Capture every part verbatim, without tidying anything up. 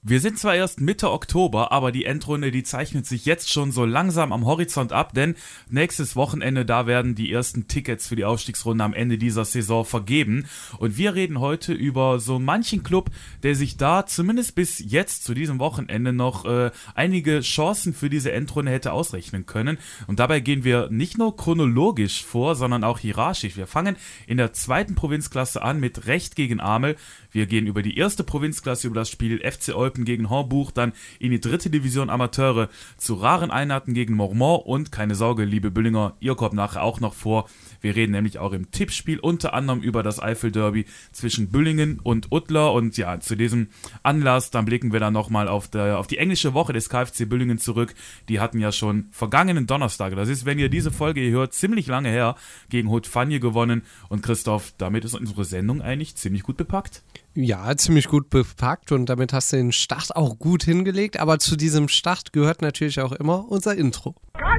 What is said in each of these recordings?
Wir sind zwar erst Mitte Oktober, aber die Endrunde, die zeichnet sich jetzt schon so langsam am Horizont ab, denn nächstes Wochenende, da werden die ersten Tickets für die Aufstiegsrunde am Ende dieser Saison vergeben. Und wir reden heute über so manchen Club, der sich da zumindest bis jetzt zu diesem Wochenende noch äh, einige Chancen für diese Endrunde hätte ausrechnen können. Und dabei gehen wir nicht nur chronologisch vor, sondern auch hierarchisch. Wir fangen in der zweiten Provinzklasse an mit Recht gegen Amel. Wir gehen über die erste Provinzklasse, über das Spiel F C Eupen gegen Hornbuch, dann in die dritte Division Amateure zu Raren Einheiten gegen Mormont und keine Sorge, liebe Büllinger, ihr kommt nachher auch noch vor. Wir reden nämlich auch im Tippspiel unter anderem über das Eifel-Derby zwischen Büllingen und Uttler und ja, zu diesem Anlass, dann blicken wir dann nochmal auf, der, auf die englische Woche des KfC Büllingen zurück. Die hatten ja schon vergangenen Donnerstag, das ist, wenn ihr diese Folge hier hört, ziemlich lange her, gegen Haute-Fagne gewonnen und Christoph, damit ist unsere Sendung eigentlich ziemlich gut bepackt. Ja, ziemlich gut bepackt und damit hast du den Start auch gut hingelegt, aber zu diesem Start gehört natürlich auch immer unser Intro.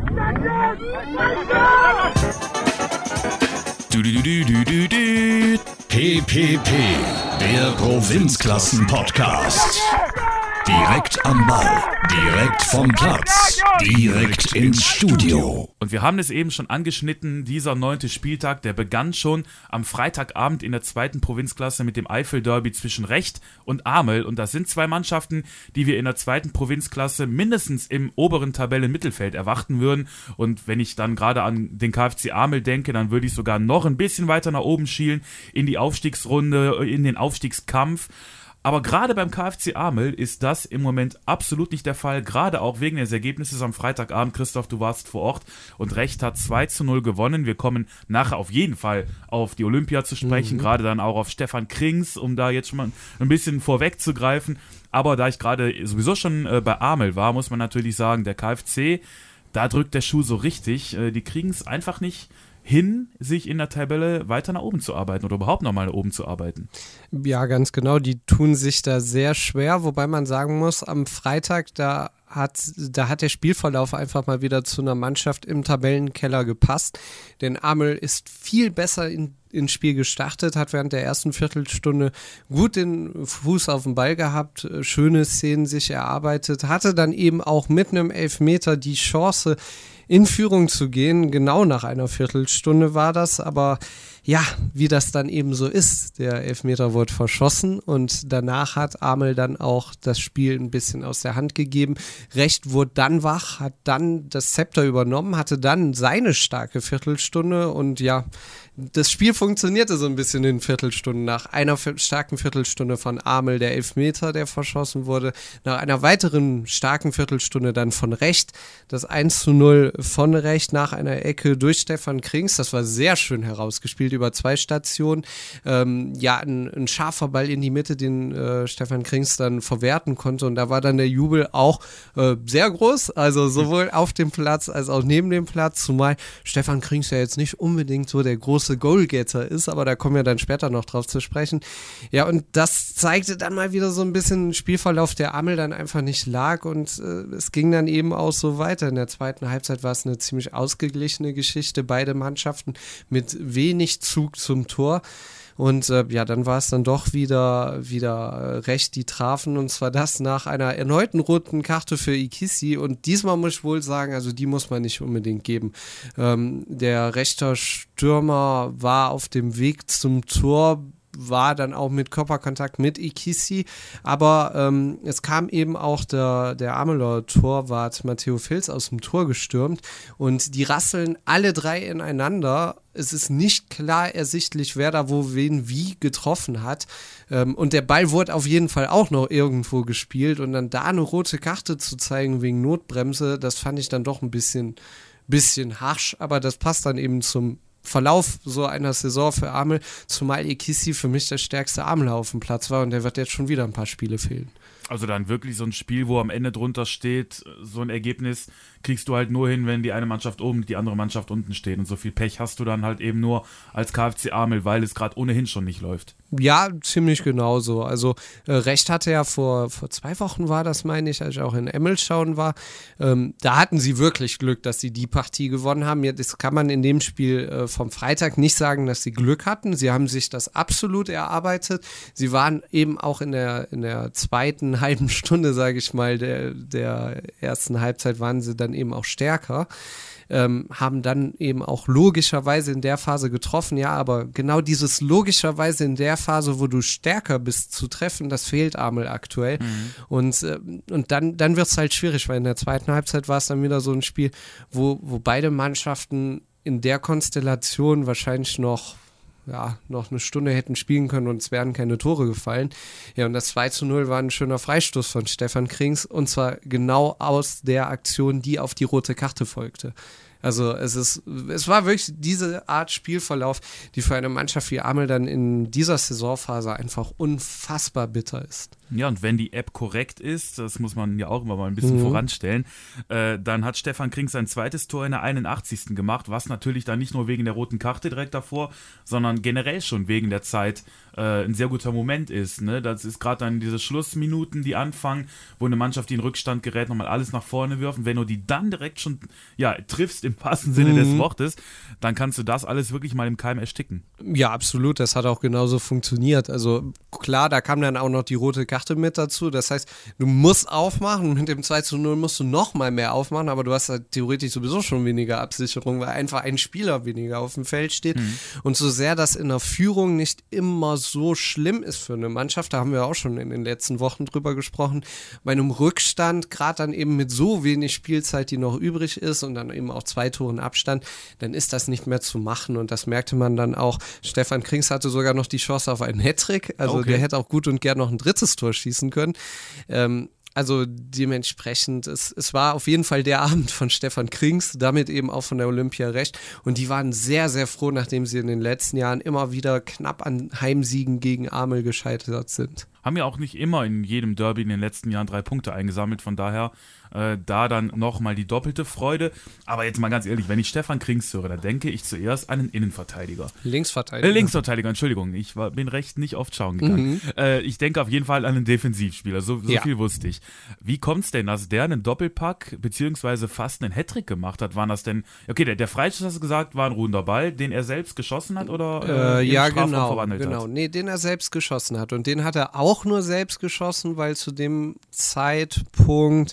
Du, du, du, du, du, du. P P P, der Provinzklassen-Podcast. Direkt am Ball, direkt vom Platz, direkt ins Studio. Und wir haben es eben schon angeschnitten, dieser neunte Spieltag, der begann schon am Freitagabend in der zweiten Provinzklasse mit dem Eifel-Derby zwischen Recht und Amel. Und das sind zwei Mannschaften, die wir in der zweiten Provinzklasse mindestens im oberen Tabellenmittelfeld erwarten würden. Und wenn ich dann gerade an den KfC Amel denke, dann würde ich sogar noch ein bisschen weiter nach oben schielen in die Aufstiegsrunde, in den Aufstiegskampf. Aber gerade beim KfC Amel ist das im Moment absolut nicht der Fall, gerade auch wegen des Ergebnisses am Freitagabend. Christoph, du warst vor Ort und Recht hat zwei zu null gewonnen. Wir kommen nachher auf jeden Fall auf die Olympia zu sprechen, mhm. gerade dann auch auf Stefan Krings, um da jetzt schon mal ein bisschen vorwegzugreifen. Aber da ich gerade sowieso schon äh, bei Amel war, muss man natürlich sagen, der KfC, da drückt der Schuh so richtig. Äh, die kriegen es einfach nicht hin, sich in der Tabelle weiter nach oben zu arbeiten oder überhaupt nochmal nach oben zu arbeiten. Ja, ganz genau, die tun sich da sehr schwer, wobei man sagen muss, am Freitag, da hat, da hat der Spielverlauf einfach mal wieder zu einer Mannschaft im Tabellenkeller gepasst, denn Amel ist viel besser in ins Spiel gestartet, hat während der ersten Viertelstunde gut den Fuß auf den Ball gehabt, schöne Szenen sich erarbeitet, hatte dann eben auch mit einem Elfmeter die Chance, in Führung zu gehen. Genau nach einer Viertelstunde war das, aber ja, wie das dann eben so ist, der Elfmeter wurde verschossen und danach hat Amel dann auch das Spiel ein bisschen aus der Hand gegeben. Recht wurde dann wach, hat dann das Zepter übernommen, hatte dann seine starke Viertelstunde und ja, das Spiel funktionierte so ein bisschen in Viertelstunden. Nach einer starken Viertelstunde von Amel der Elfmeter, der verschossen wurde. Nach einer weiteren starken Viertelstunde dann von Recht. Das eins zu null von Recht nach einer Ecke durch Stefan Krings. Das war sehr schön herausgespielt über zwei Stationen. Ähm, ja, ein, ein scharfer Ball in die Mitte, den äh, Stefan Krings dann verwerten konnte. Und da war dann der Jubel auch äh, sehr groß. Also sowohl auf dem Platz als auch neben dem Platz. Zumal Stefan Krings ja jetzt nicht unbedingt so der große Goalgetter ist, aber da kommen wir dann später noch drauf zu sprechen. Ja, und das zeigte dann mal wieder so ein bisschen Spielverlauf, der Amel dann einfach nicht lag und äh, es ging dann eben auch so weiter. In der zweiten Halbzeit war es eine ziemlich ausgeglichene Geschichte, beide Mannschaften mit wenig Zug zum Tor. Und äh, ja, dann war es dann doch wieder, wieder äh, Recht, die trafen, und zwar das nach einer erneuten roten Karte für Ikissi, und diesmal muss ich wohl sagen, also die muss man nicht unbedingt geben. Ähm, der rechter Stürmer war auf dem Weg zum Tor, war dann auch mit Körperkontakt mit Ikissi, aber ähm, es kam eben auch der, der Ameler Torwart Matteo Filz aus dem Tor gestürmt und die rasseln alle drei ineinander. Es ist nicht klar ersichtlich, wer da wo wen wie getroffen hat. Ähm, und der Ball wurde auf jeden Fall auch noch irgendwo gespielt und dann da eine rote Karte zu zeigen wegen Notbremse, das fand ich dann doch ein bisschen, bisschen harsch, aber das passt dann eben zum Verlauf so einer Saison für Amel, zumal Ikissi für mich der stärkste Ameler auf dem Platz war und der wird jetzt schon wieder ein paar Spiele fehlen. Also dann wirklich so ein Spiel, wo am Ende drunter steht, so ein Ergebnis kriegst du halt nur hin, wenn die eine Mannschaft oben, die andere Mannschaft unten steht, und so viel Pech hast du dann halt eben nur als KfC Amel, weil es gerade ohnehin schon nicht läuft. Ja, ziemlich genauso. Also äh, recht hatte ja vor, vor zwei Wochen war das, meine ich, als ich auch in Emmelschauen war. Ähm, da hatten sie wirklich Glück, dass sie die Partie gewonnen haben. Jetzt kann man in dem Spiel äh, vom Freitag nicht sagen, dass sie Glück hatten. Sie haben sich das absolut erarbeitet. Sie waren eben auch in der, in der zweiten halben Stunde, sage ich mal, der, der ersten Halbzeit waren sie dann eben auch stärker. Ähm, haben dann eben auch logischerweise in der Phase getroffen, ja, aber genau dieses logischerweise in der Phase, wo du stärker bist zu treffen, das fehlt Amel aktuell. Mhm. Und, äh, und dann, dann wird es halt schwierig, weil in der zweiten Halbzeit war es dann wieder so ein Spiel, wo, wo beide Mannschaften in der Konstellation wahrscheinlich noch ja, noch eine Stunde hätten spielen können und es wären keine Tore gefallen. Ja, und das zwei zu null war ein schöner Freistoß von Stefan Krings und zwar genau aus der Aktion, die auf die rote Karte folgte. Also es ist, es war wirklich diese Art Spielverlauf, die für eine Mannschaft wie Amel dann in dieser Saisonphase einfach unfassbar bitter ist. Ja, und wenn die App korrekt ist, das muss man ja auch immer mal ein bisschen mhm. voranstellen, äh, dann hat Stefan Krings sein zweites Tor in der einundachtzigsten gemacht, was natürlich dann nicht nur wegen der roten Karte direkt davor, sondern generell schon wegen der Zeit äh, ein sehr guter Moment ist. Ne? Das ist gerade dann diese Schlussminuten, die anfangen, wo eine Mannschaft, die in Rückstand gerät, nochmal alles nach vorne wirft. Und wenn du die dann direkt schon ja, triffst im wahrsten Sinne mhm. des Wortes, dann kannst du das alles wirklich mal im Keim ersticken. Ja, absolut. Das hat auch genauso funktioniert. Also klar, da kam dann auch noch die rote Karte mit dazu. Das heißt, du musst aufmachen. Mit dem zwei zu null musst du noch mal mehr aufmachen, aber du hast halt theoretisch sowieso schon weniger Absicherung, weil einfach ein Spieler weniger auf dem Feld steht. Mhm. Und so sehr das in der Führung nicht immer so schlimm ist für eine Mannschaft, da haben wir auch schon in den letzten Wochen drüber gesprochen, bei einem Rückstand, gerade dann eben mit so wenig Spielzeit, die noch übrig ist und dann eben auch zwei Toren Abstand, dann ist das nicht mehr zu machen und das merkte man dann auch. Stefan Krings hatte sogar noch die Chance auf einen Hattrick, also okay. Der hätte auch gut und gern noch ein drittes Tor schießen können. Ähm, also dementsprechend, es, es war auf jeden Fall der Abend von Stefan Krings, damit eben auch von der Olympia recht und die waren sehr, sehr froh, nachdem sie in den letzten Jahren immer wieder knapp an Heimsiegen gegen Amel gescheitert sind. Haben ja auch nicht immer in jedem Derby in den letzten Jahren drei Punkte eingesammelt, von daher äh, da dann nochmal die doppelte Freude. Aber jetzt mal ganz ehrlich, wenn ich Stefan Krings höre, da denke ich zuerst an einen Innenverteidiger. Linksverteidiger. Äh, Linksverteidiger, Entschuldigung, ich war, bin recht nicht oft schauen gegangen. Mhm. Äh, ich denke auf jeden Fall an einen Defensivspieler, so, so ja. viel wusste ich. Wie kommt es denn, dass der einen Doppelpack beziehungsweise fast einen Hattrick gemacht hat? Waren das denn, okay, der, der Freistoß, hast du gesagt, war ein ruhender Ball, den er selbst geschossen hat oder äh, äh, ja, genau, verwandelt genau. hat? Nee, den er selbst geschossen hat und den hat er auch nur selbst geschossen, weil zu dem Zeitpunkt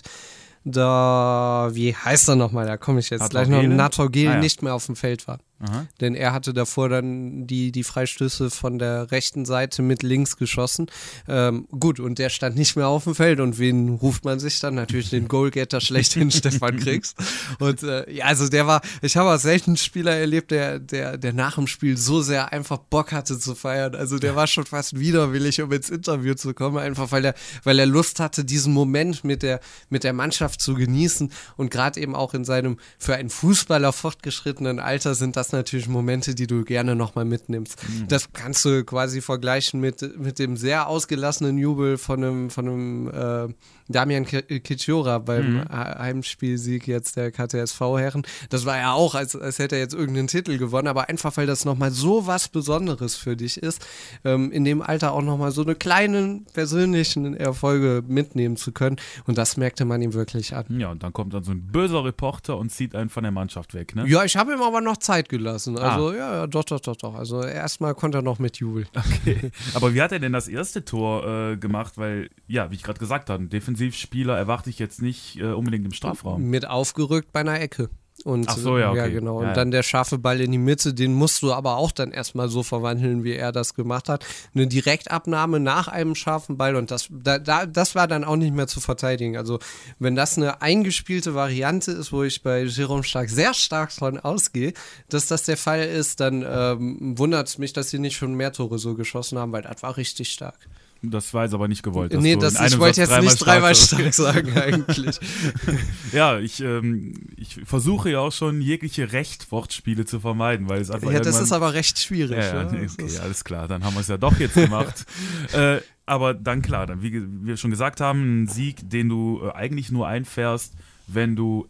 da, wie heißt er nochmal, da komme ich jetzt gleich noch, Natorgel ah, ja. nicht mehr auf dem Feld war. Aha. Denn er hatte davor dann die, die Freistöße von der rechten Seite mit links geschossen. Ähm, gut, und der stand nicht mehr auf dem Feld. Und wen ruft man sich dann? Natürlich den Goalgetter schlechthin, Stefan Krings. Und äh, ja, also der war, ich habe auch selten einen Spieler erlebt, der, der, der nach dem Spiel so sehr einfach Bock hatte zu feiern. Also der war schon fast widerwillig, um ins Interview zu kommen, einfach weil er, weil er Lust hatte, diesen Moment mit der, mit der Mannschaft zu genießen. Und gerade eben auch in seinem für einen Fußballer fortgeschrittenen Alter sind das natürlich Momente, die du gerne nochmal mitnimmst. Mhm. Das kannst du quasi vergleichen mit, mit dem sehr ausgelassenen Jubel von einem, von einem äh, Damian Kiciora beim mhm. Heimspielsieg jetzt der K T S V-Herren. Das war ja auch, als, als hätte er jetzt irgendeinen Titel gewonnen, aber einfach, weil das nochmal so was Besonderes für dich ist, ähm, in dem Alter auch nochmal so eine kleinen persönlichen Erfolge mitnehmen zu können und das merkte man ihm wirklich an. Ja, und dann kommt dann so ein böser Reporter und zieht einen von der Mannschaft weg, ne? Ja, ich habe ihm aber noch Zeit gelassen. Also ah. ja, ja, doch, doch, doch, doch. Also erstmal konnte er noch mit jubeln. Okay. Aber wie hat er denn das erste Tor äh, gemacht? Weil, ja, wie ich gerade gesagt habe, ein Defensivspieler erwarte ich jetzt nicht äh, unbedingt im Strafraum. Mit aufgerückt bei einer Ecke. Und, Ach so, ja, okay. Ja, genau. Und ja, dann der scharfe Ball in die Mitte, den musst du aber auch dann erstmal so verwandeln, wie er das gemacht hat. Eine Direktabnahme nach einem scharfen Ball und das, da, da, das war dann auch nicht mehr zu verteidigen. Also wenn das eine eingespielte Variante ist, wo ich bei Jerome Stark sehr stark von ausgehe, dass das der Fall ist, dann ähm, wundert es mich, dass sie nicht schon mehr Tore so geschossen haben, weil das war richtig stark. Das war jetzt aber nicht gewollt. Nee, das, ich wollte jetzt nicht dreimal stark sagen eigentlich. Ja, ich, ähm, ich versuche ja auch schon jegliche Recht-Wortspiele zu vermeiden, weil es einfach ja, das ist aber recht schwierig. Ja, ja, nee, okay, alles klar, dann haben wir es ja doch jetzt gemacht. äh, aber dann klar, dann, wie wir schon gesagt haben, ein Sieg, den du äh, eigentlich nur einfährst, wenn du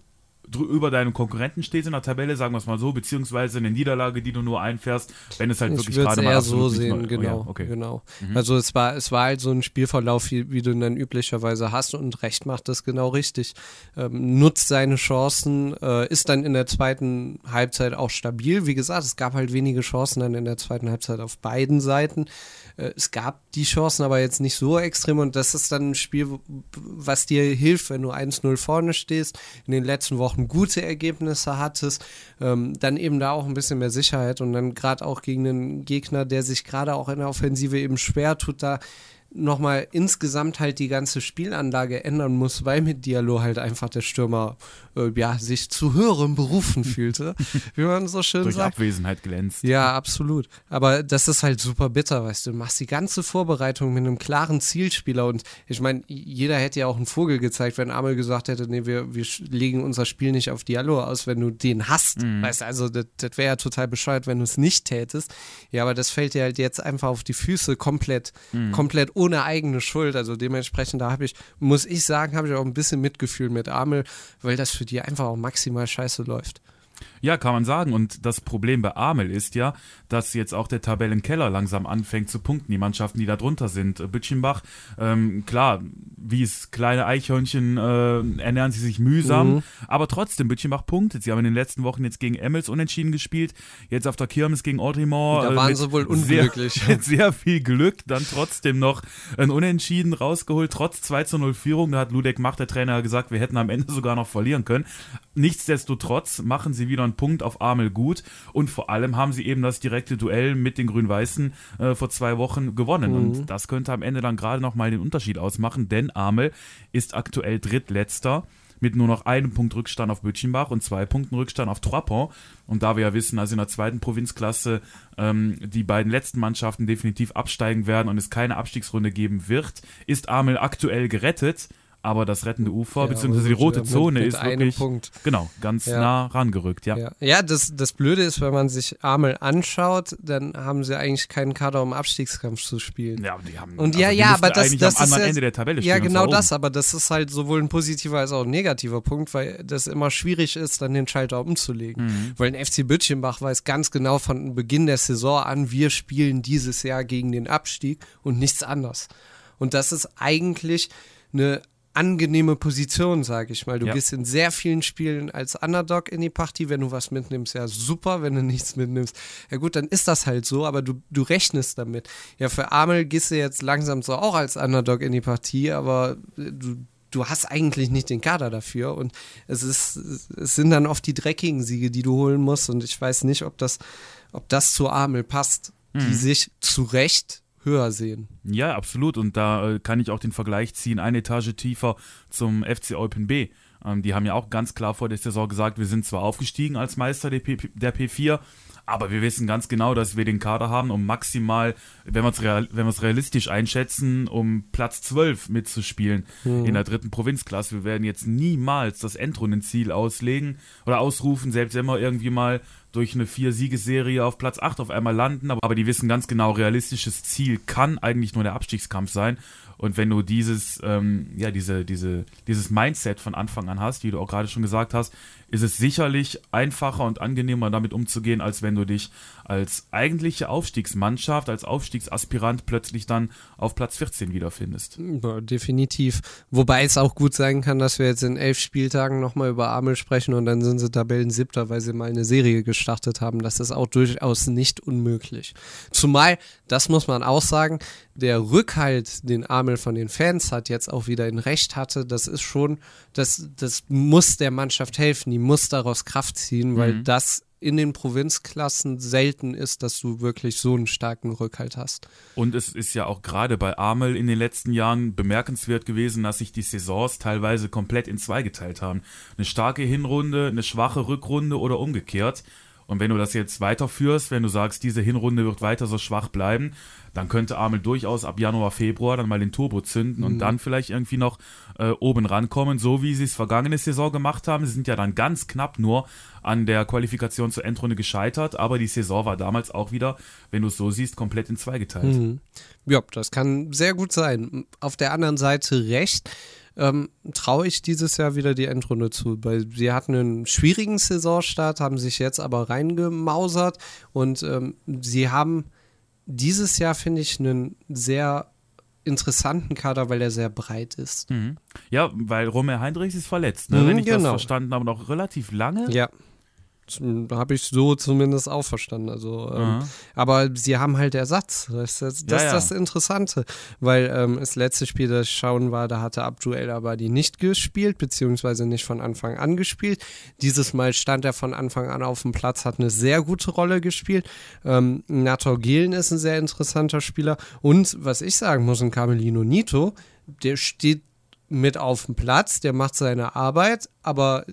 drü- über deinem Konkurrenten stehst in der Tabelle, sagen wir es mal so, beziehungsweise eine Niederlage, die du nur einfährst, wenn es halt Ich wirklich würde gerade es mal eher absolut so nicht sehen, mal- genau, oh ja, okay. genau. Also es war, es war halt so ein Spielverlauf, wie, wie du ihn dann üblicherweise hast und Recht macht das genau richtig. Ähm, nutzt seine Chancen, äh, ist dann in der zweiten Halbzeit auch stabil. Wie gesagt, es gab halt wenige Chancen dann in der zweiten Halbzeit auf beiden Seiten. Äh, es gab die Chancen aber jetzt nicht so extrem und das ist dann ein Spiel, w- was dir hilft, wenn du eins null vorne stehst, in den letzten Wochen gute Ergebnisse hattest, ähm, dann eben da auch ein bisschen mehr Sicherheit und dann gerade auch gegen einen Gegner, der sich gerade auch in der Offensive eben schwer tut, da nochmal insgesamt halt die ganze Spielanlage ändern muss, weil mit Diallo halt einfach der Stürmer äh, ja, sich zu höheren Berufen fühlte, wie man so schön Durch sagt. Abwesenheit glänzt. Ja, absolut. Aber das ist halt super bitter, weißt du. Du machst die ganze Vorbereitung mit einem klaren Zielspieler und ich meine, jeder hätte ja auch einen Vogel gezeigt, wenn Amel gesagt hätte, nee, wir, wir legen unser Spiel nicht auf Diallo aus, wenn du den hast. Mhm. Weißt du, also das, das wäre ja total bescheuert, wenn du es nicht tätest. Ja, aber das fällt dir halt jetzt einfach auf die Füße komplett, mhm. komplett ohne eigene Schuld. Also dementsprechend, da habe ich, muss ich sagen, habe ich auch ein bisschen Mitgefühl mit Amel, weil das für die einfach auch maximal scheiße läuft. Ja, kann man sagen. Und das Problem bei Amel ist ja, dass jetzt auch der Tabellenkeller langsam anfängt zu punkten. Die Mannschaften, die da drunter sind. Bütchenbach, ähm, klar, wie es kleine Eichhörnchen äh, ernähren sie sich mühsam. Mhm. Aber trotzdem, Bütchenbach punktet. Sie haben in den letzten Wochen jetzt gegen Emmels unentschieden gespielt. Jetzt auf der Kirmes gegen Ordrimont. Da waren äh, sie wohl unglücklich. Sehr, mit sehr viel Glück dann trotzdem noch ein Unentschieden rausgeholt. Trotz zwei zu null Führung. Da hat Ludek Mach, der Trainer, gesagt, wir hätten am Ende sogar noch verlieren können. Nichtsdestotrotz machen sie wieder einen Punkt auf Amel gut und vor allem haben sie eben das direkte Duell mit den Grün-Weißen äh, vor zwei Wochen gewonnen mhm. und das könnte am Ende dann gerade nochmal den Unterschied ausmachen, denn Amel ist aktuell drittletzter mit nur noch einem Punkt Rückstand auf Bütchenbach und zwei Punkten Rückstand auf Trois Ponts. Und da wir ja wissen, also in der zweiten Provinzklasse ähm, die beiden letzten Mannschaften definitiv absteigen werden und es keine Abstiegsrunde geben wird, ist Amel aktuell gerettet. Aber das rettende Ufer, ja, beziehungsweise die rote Zone mit, mit ist wirklich Punkt. Genau, ganz ja. nah rangerückt. Ja, ja. ja das, das Blöde ist, wenn man sich Amel anschaut, dann haben sie eigentlich keinen Kader, um Abstiegskampf zu spielen. Ja, die haben, und ja, also ja, aber das, das am ist anderen ja, Ende der Tabelle ja stehen, genau das, aber das ist halt sowohl ein positiver als auch ein negativer Punkt, weil das immer schwierig ist, dann den Schalter umzulegen. Mhm. Weil ein F C Bütchenbach weiß ganz genau von Beginn der Saison an, wir spielen dieses Jahr gegen den Abstieg und nichts anderes. Und das ist eigentlich eine angenehme Position, sage ich mal. Du ja. gehst in sehr vielen Spielen als Underdog in die Partie. Wenn du was mitnimmst, ja super. Wenn du nichts mitnimmst, ja gut, dann ist das halt so, aber du, du rechnest damit. Ja, für Amel gehst du jetzt langsam so auch als Underdog in die Partie, aber du du hast eigentlich nicht den Kader dafür und es ist, es sind dann oft die dreckigen Siege, die du holen musst und ich weiß nicht, ob das, ob das zu Amel passt, hm. die sich zu Recht höher sehen. Ja, absolut. Und da äh, kann ich auch den Vergleich ziehen, eine Etage tiefer zum F C Eupen B. Ähm, die haben ja auch ganz klar vor der Saison gesagt, wir sind zwar aufgestiegen als Meister der, P- der P vier, aber wir wissen ganz genau, dass wir den Kader haben, um maximal, wenn wir es real, wenn wir es realistisch einschätzen, um Platz zwölf mitzuspielen mhm. in der dritten Provinzklasse. Wir werden jetzt niemals das Endrundenziel auslegen oder ausrufen, selbst wenn wir irgendwie mal durch eine vier-Siegesserie auf Platz acht auf einmal landen, aber die wissen ganz genau, realistisches Ziel kann eigentlich nur der Abstiegskampf sein. Und wenn du dieses, ähm, ja, diese, diese, dieses Mindset von Anfang an hast, wie du auch gerade schon gesagt hast, ist es sicherlich einfacher und angenehmer damit umzugehen, als wenn du dich als eigentliche Aufstiegsmannschaft, als Aufstiegsaspirant plötzlich dann auf Platz vierzehn wiederfindest. Ja, definitiv. Wobei es auch gut sein kann, dass wir jetzt in elf Spieltagen nochmal über Amel sprechen und dann sind sie Tabellensiebter, weil sie mal eine Serie gestartet haben. Das ist auch durchaus nicht unmöglich. Zumal, das muss man auch sagen, der Rückhalt, den Amel von den Fans hat, jetzt auch wieder in Recht hatte, das ist schon, das, das muss der Mannschaft helfen, die muss daraus Kraft ziehen, weil mhm. das in den Provinzklassen selten ist, dass du wirklich so einen starken Rückhalt hast. Und es ist ja auch gerade bei Amel in den letzten Jahren bemerkenswert gewesen, dass sich die Saisons teilweise komplett in zwei geteilt haben. Eine starke Hinrunde, eine schwache Rückrunde oder umgekehrt. Und wenn du das jetzt weiterführst, wenn du sagst, diese Hinrunde wird weiter so schwach bleiben, dann könnte Amel durchaus ab Januar, Februar dann mal den Turbo zünden mhm. und dann vielleicht irgendwie noch äh, oben rankommen, so wie sie es vergangene Saison gemacht haben. Sie sind ja dann ganz knapp nur an der Qualifikation zur Endrunde gescheitert, aber die Saison war damals auch wieder, wenn du es so siehst, komplett in zwei geteilt. Mhm. Ja, das kann sehr gut sein. Auf der anderen Seite recht. ähm, traue ich dieses Jahr wieder die Endrunde zu, weil sie hatten einen schwierigen Saisonstart, haben sich jetzt aber reingemausert und ähm, sie haben dieses Jahr, finde ich, einen sehr interessanten Kader, weil er sehr breit ist. Mhm. Ja, weil Romer Heinrichs ist verletzt, ne? Mhm, wenn ich genau. das verstanden habe, noch relativ lange. Ja. Habe ich so zumindest auch verstanden. Also, ähm, Mhm. aber sie haben halt Ersatz. Das ist das, das, Ja, ja. das Interessante. Weil ähm, das letzte Spiel, das ich schauen war, da hatte Abdul El Abadi nicht gespielt, beziehungsweise nicht von Anfang an gespielt. Dieses Mal stand er von Anfang an auf dem Platz, hat eine sehr gute Rolle gespielt. Ähm, Nator Gehlen ist ein sehr interessanter Spieler. Und was ich sagen muss, ein Carmelino Nito, der steht mit auf dem Platz, der macht seine Arbeit, aber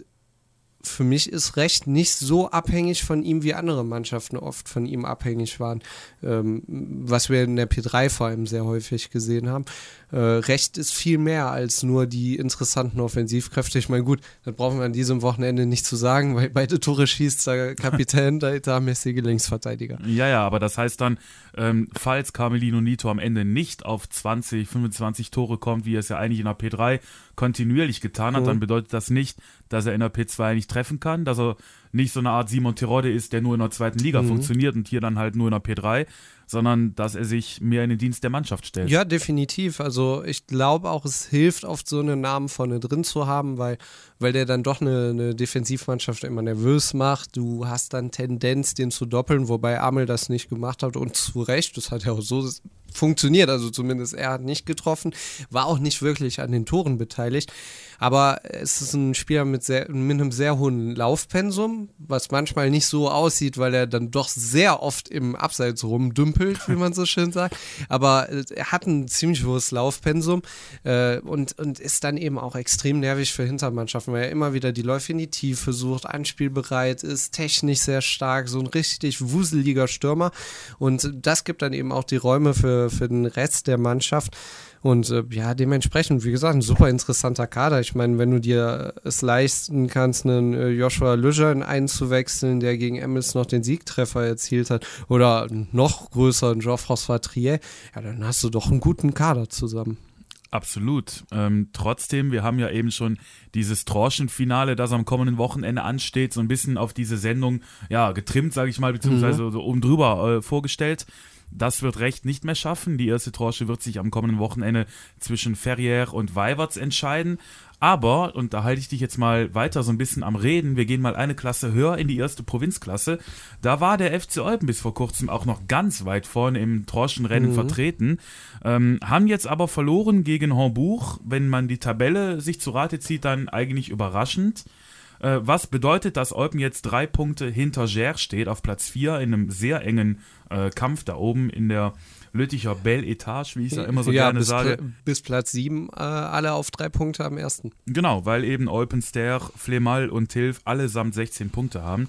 für mich ist Recht nicht so abhängig von ihm, wie andere Mannschaften oft von ihm abhängig waren, ähm, was wir in der P drei vor allem sehr häufig gesehen haben. Äh, Recht ist viel mehr als nur die interessanten Offensivkräfte. Ich meine, gut, das brauchen wir an diesem Wochenende nicht zu sagen, weil beide Tore schießt der Kapitän, der etatmäßige Linksverteidiger. Ja, ja, aber das heißt dann, ähm, falls Carmelino Nito am Ende nicht auf zwanzig, fünfundzwanzig Tore kommt, wie er es ja eigentlich in der P drei kontinuierlich getan hat, mhm. dann bedeutet das nicht, dass er in der P zwei nicht treffen kann, dass er nicht so eine Art Simon Terodde ist, der nur in der zweiten Liga mhm. funktioniert und hier dann halt nur in der P drei, sondern dass er sich mehr in den Dienst der Mannschaft stellt. Ja, definitiv. Also ich glaube auch, es hilft oft so einen Namen vorne drin zu haben, weil, weil der dann doch eine, eine Defensivmannschaft immer nervös macht. Du hast dann Tendenz, den zu doppeln, wobei Amel das nicht gemacht hat und zu Recht, das hat ja auch so funktioniert, also zumindest er hat nicht getroffen, war auch nicht wirklich an den Toren beteiligt, aber es ist ein Spieler mit, sehr, mit einem sehr hohen Laufpensum, was manchmal nicht so aussieht, weil er dann doch sehr oft im Abseits rumdümpelt, wie man so schön sagt, aber er hat ein ziemlich hohes Laufpensum äh, und, und ist dann eben auch extrem nervig für Hintermannschaften, weil er immer wieder die Läufe in die Tiefe sucht, anspielbereit ist, technisch sehr stark, so ein richtig wuseliger Stürmer und das gibt dann eben auch die Räume für für den Rest der Mannschaft und äh, ja, dementsprechend, wie gesagt, ein super interessanter Kader. Ich meine, wenn du dir es leisten kannst, einen äh, Joshua Lüжan einzuwechseln, der gegen Emmels noch den Siegtreffer erzielt hat oder noch größeren Geoffroy Trier, ja, dann hast du doch einen guten Kader zusammen. Absolut. Ähm, trotzdem, wir haben ja eben schon dieses Tranchenfinale, das am kommenden Wochenende ansteht, so ein bisschen auf diese Sendung ja getrimmt, sage ich mal, beziehungsweise mhm. so oben drüber äh, vorgestellt. Das wird Recht nicht mehr schaffen. Die erste Tranche wird sich am kommenden Wochenende zwischen Ferrier und Weiverts entscheiden. Aber, und da halte ich dich jetzt mal weiter so ein bisschen am Reden, wir gehen mal eine Klasse höher in die erste Provinzklasse. Da war der F C Eupen bis vor kurzem auch noch ganz weit vorne im Tranchenrennen mhm. vertreten, ähm, haben jetzt aber verloren gegen Hamburg. Wenn man die Tabelle sich zu Rate zieht, dann eigentlich überraschend. Äh, was bedeutet, dass Eupen jetzt drei Punkte hinter Gers steht, auf Platz vier, in einem sehr engen äh, Kampf da oben in der Lütticher Belle Etage, wie ich es ja immer so ja, gerne bis sage. Pl- bis Platz sieben äh, alle auf drei Punkte am ersten. Genau, weil eben Eupen, Ster, Flemal und Tilf allesamt sechzehn Punkte haben.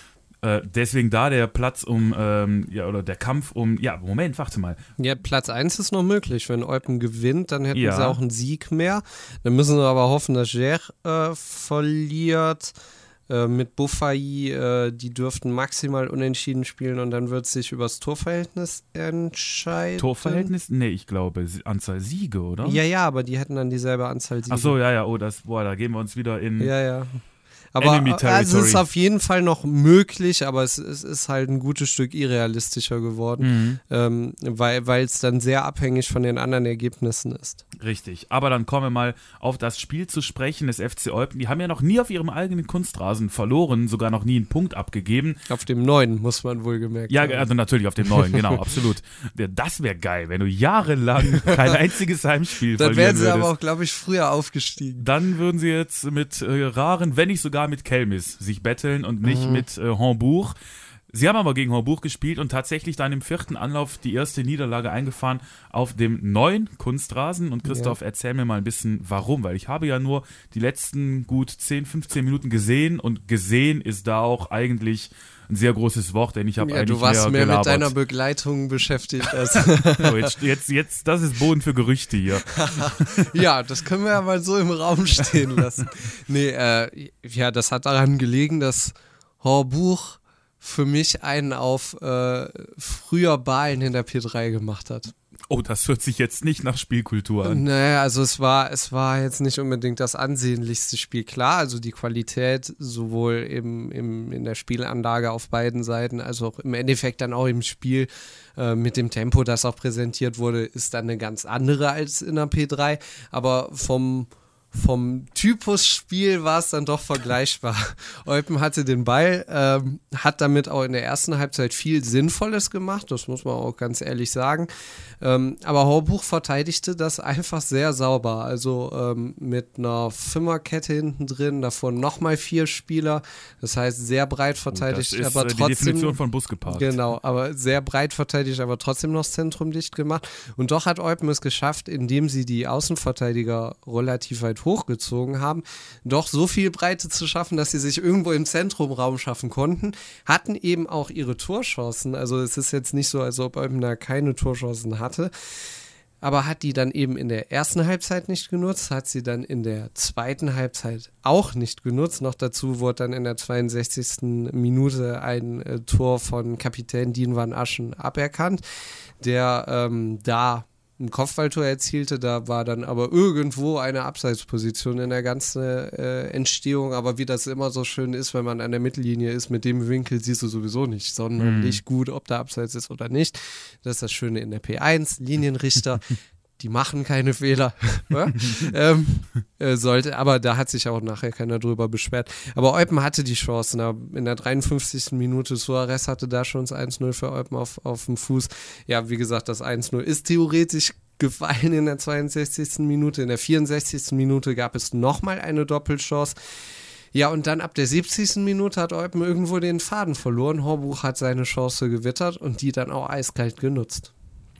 Äh, deswegen da der Platz um, ähm, ja, oder der Kampf um, ja, Moment, warte mal. Ja, Platz eins ist noch möglich. Wenn Eupen gewinnt, dann hätten ja. sie auch einen Sieg mehr. Dann müssen sie aber hoffen, dass Gers äh, verliert. Äh, mit Bouffailly, äh, die dürften maximal unentschieden spielen und dann wird sich übers Torverhältnis entscheiden. Torverhältnis? Nee, ich glaube, Anzahl Siege, oder? Ja, ja, aber die hätten dann dieselbe Anzahl Siege. Ach so, ja, ja, oh, das, boah, da gehen wir uns wieder in... Ja, ja. Aber also es ist auf jeden Fall noch möglich, aber es, es ist halt ein gutes Stück irrealistischer geworden, mhm. ähm, weil es dann sehr abhängig von den anderen Ergebnissen ist. Richtig, aber dann kommen wir mal auf das Spiel zu sprechen des F C Eupen. Die haben ja noch nie auf ihrem eigenen Kunstrasen verloren, sogar noch nie einen Punkt abgegeben. Auf dem neuen, muss man wohl gemerkt ja, haben. Ja, also natürlich auf dem neuen, genau, absolut. Das wäre geil, wenn du jahrelang kein einziges Heimspiel dann verlieren würdest. Dann wären sie würdest. aber auch, glaube ich, früher aufgestiegen. Dann würden sie jetzt mit äh, raren, wenn nicht sogar mit Kelmis sich betteln und nicht mhm. mit äh, Hamburg. Sie haben aber gegen Hamburg gespielt und tatsächlich dann im vierten Anlauf die erste Niederlage eingefahren auf dem neuen Kunstrasen. Und Christoph, ja. erzähl mir mal ein bisschen, warum. Weil ich habe ja nur die letzten gut zehn, fünfzehn Minuten gesehen und gesehen ist da auch eigentlich ein sehr großes Wort, denn ich habe ja, eigentlich du warst mehr, mehr mit deiner Begleitung beschäftigt als so, jetzt, jetzt, jetzt, das ist Boden für Gerüchte hier. Ja, das können wir ja mal so im Raum stehen lassen. Nee, äh, ja, das hat daran gelegen, dass Hamburg für mich einen auf äh, früher Bahlen in der P drei gemacht hat. Oh, das hört sich jetzt nicht nach Spielkultur an. Naja, also es war, es war jetzt nicht unbedingt das ansehnlichste Spiel. Klar, also die Qualität sowohl im, im, in der Spielanlage auf beiden Seiten, als auch im Endeffekt dann auch im Spiel äh, mit dem Tempo, das auch präsentiert wurde, ist dann eine ganz andere als in der P drei. Aber vom Vom Typus Spiel war es dann doch vergleichbar. Eupen hatte den Ball, ähm, hat damit auch in der ersten Halbzeit viel Sinnvolles gemacht, das muss man auch ganz ehrlich sagen. Ähm, aber Horbuch verteidigte das einfach sehr sauber. Also ähm, mit einer Fünferkette hinten drin, davor nochmal vier Spieler. Das heißt, sehr breit verteidigt, das ist, aber äh, trotzdem. Die Definition von Bus geparkt. Genau, aber sehr breit verteidigt, aber trotzdem noch das Zentrum dicht gemacht. Und doch hat Eupen es geschafft, indem sie die Außenverteidiger relativ weit hochgezogen haben, doch so viel Breite zu schaffen, dass sie sich irgendwo im Zentrum Raum schaffen konnten, hatten eben auch ihre Torchancen. Also es ist jetzt nicht so, als ob Eupen da keine Torchancen hatte, aber hat die dann eben in der ersten Halbzeit nicht genutzt, hat sie dann in der zweiten Halbzeit auch nicht genutzt. Noch dazu wurde dann in der zweiundsechzigsten Minute ein äh, Tor von Kapitän Dien van Aschen aberkannt, der ähm, da ein Kopfballtor erzielte, da war dann aber irgendwo eine Abseitsposition in der ganzen äh, Entstehung, aber wie das immer so schön ist, wenn man an der Mittellinie ist, mit dem Winkel siehst du sowieso nicht sonderlich mhm. gut, ob da Abseits ist oder nicht. Das ist das Schöne in der P eins, Linienrichter, die machen keine Fehler. ähm, äh, sollte, aber da hat sich auch nachher keiner drüber beschwert. Aber Eupen hatte die Chancen. In der dreiundfünfzigsten Minute Suarez hatte da schon das eins null für Eupen auf, auf dem Fuß. Ja, wie gesagt, das eins null ist theoretisch gefallen in der zweiundsechzigsten Minute. In der vierundsechzigsten Minute gab es nochmal eine Doppelchance. Ja, und dann ab der siebzigsten Minute hat Eupen irgendwo den Faden verloren. Horbuch hat seine Chance gewittert und die dann auch eiskalt genutzt.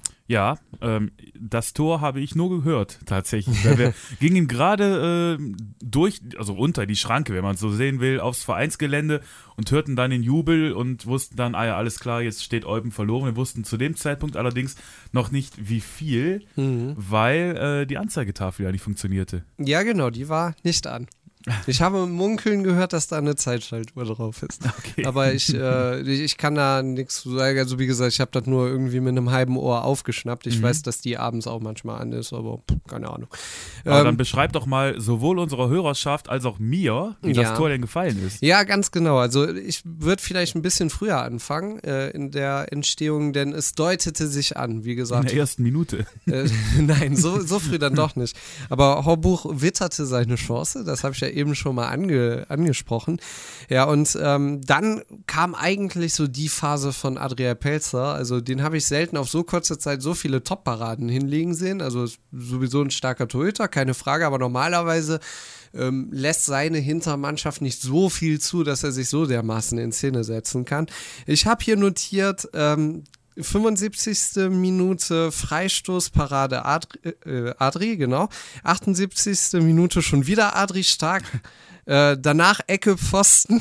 Ja, ähm, das Tor habe ich nur gehört, tatsächlich. Weil wir gingen gerade äh, durch, also unter die Schranke, wenn man es so sehen will, aufs Vereinsgelände und hörten dann den Jubel und wussten dann, ah ja, alles klar, jetzt steht Eupen verloren. Wir wussten zu dem Zeitpunkt allerdings noch nicht, wie viel, mhm. weil äh, die Anzeigetafel ja nicht funktionierte. Ja, genau, die war nicht an. Ich habe munkeln gehört, dass da eine Zeitschaltuhr drauf ist. Okay. Aber ich, äh, ich kann da nichts zu sagen. Also wie gesagt, ich habe das nur irgendwie mit einem halben Ohr aufgeschnappt. Ich mhm. weiß, dass die abends auch manchmal an ist, aber pff, keine Ahnung. Aber ähm, dann beschreib doch mal sowohl unserer Hörerschaft als auch mir, wie ja. das Tor denn gefallen ist. Ja, ganz genau. Also ich würde vielleicht ein bisschen früher anfangen äh, in der Entstehung, denn es deutete sich an, wie gesagt. In der ersten Minute. Äh, nein, so, so früh dann doch nicht. Aber Horbuch witterte seine Chance, das habe ich ja eben schon mal ange, angesprochen. Ja, und ähm, dann kam eigentlich so die Phase von Adrian Pelzer. Also den habe ich selten auf so kurze Zeit so viele Top-Paraden hinlegen sehen. Also ist sowieso ein starker Torhüter, keine Frage, aber normalerweise ähm, lässt seine Hintermannschaft nicht so viel zu, dass er sich so dermaßen in Szene setzen kann. Ich habe hier notiert, ähm, fünfundsiebzigste Minute Freistoßparade Adri, äh, Adri, genau. achtundsiebzigste Minute schon wieder Adri stark. äh, danach Ecke Pfosten.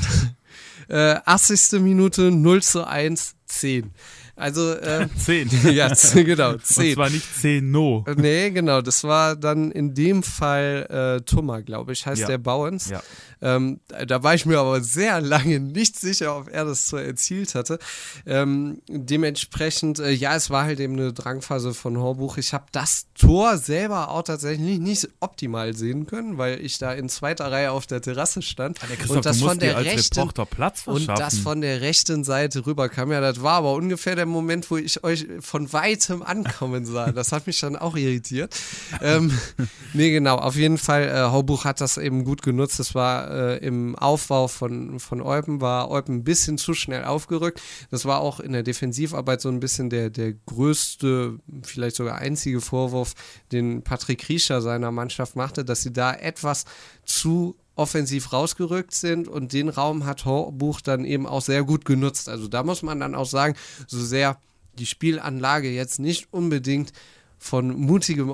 äh, achtzigste Minute null zu eins, zehn. Also, äh, zehn. Ja, genau, zehn. Und zwar nicht zehn no. Nee, genau, das war dann in dem Fall äh, Tummer, glaube ich, heißt ja. der Bauens. Ja. Ähm, da war ich mir aber sehr lange nicht sicher, ob er das so erzielt hatte. Ähm, dementsprechend, äh, ja, es war halt eben eine Drangphase von Horbuch. Ich habe das Tor selber auch tatsächlich nicht optimal sehen können, weil ich da in zweiter Reihe auf der Terrasse stand. Ja, Christoph, und das du musst von der dir als rechten Reporter Platz verschaffen. Und das von der rechten Seite rüberkam. Ja, das war aber ungefähr der Moment, wo ich euch von weitem ankommen sah. Das hat mich dann auch irritiert. ähm, nee, genau. Auf jeden Fall, äh, Horbuch hat das eben gut genutzt. Das war äh, im Aufbau von, von Eupen, war Eupen ein bisschen zu schnell aufgerückt. Das war auch in der Defensivarbeit so ein bisschen der, der größte, vielleicht sogar einzige Vorwurf, den Patrick Riescher seiner Mannschaft machte, dass sie da etwas zu offensiv rausgerückt sind und den Raum hat Horbuch dann eben auch sehr gut genutzt. Also da muss man dann auch sagen, so sehr die Spielanlage jetzt nicht unbedingt von mutigem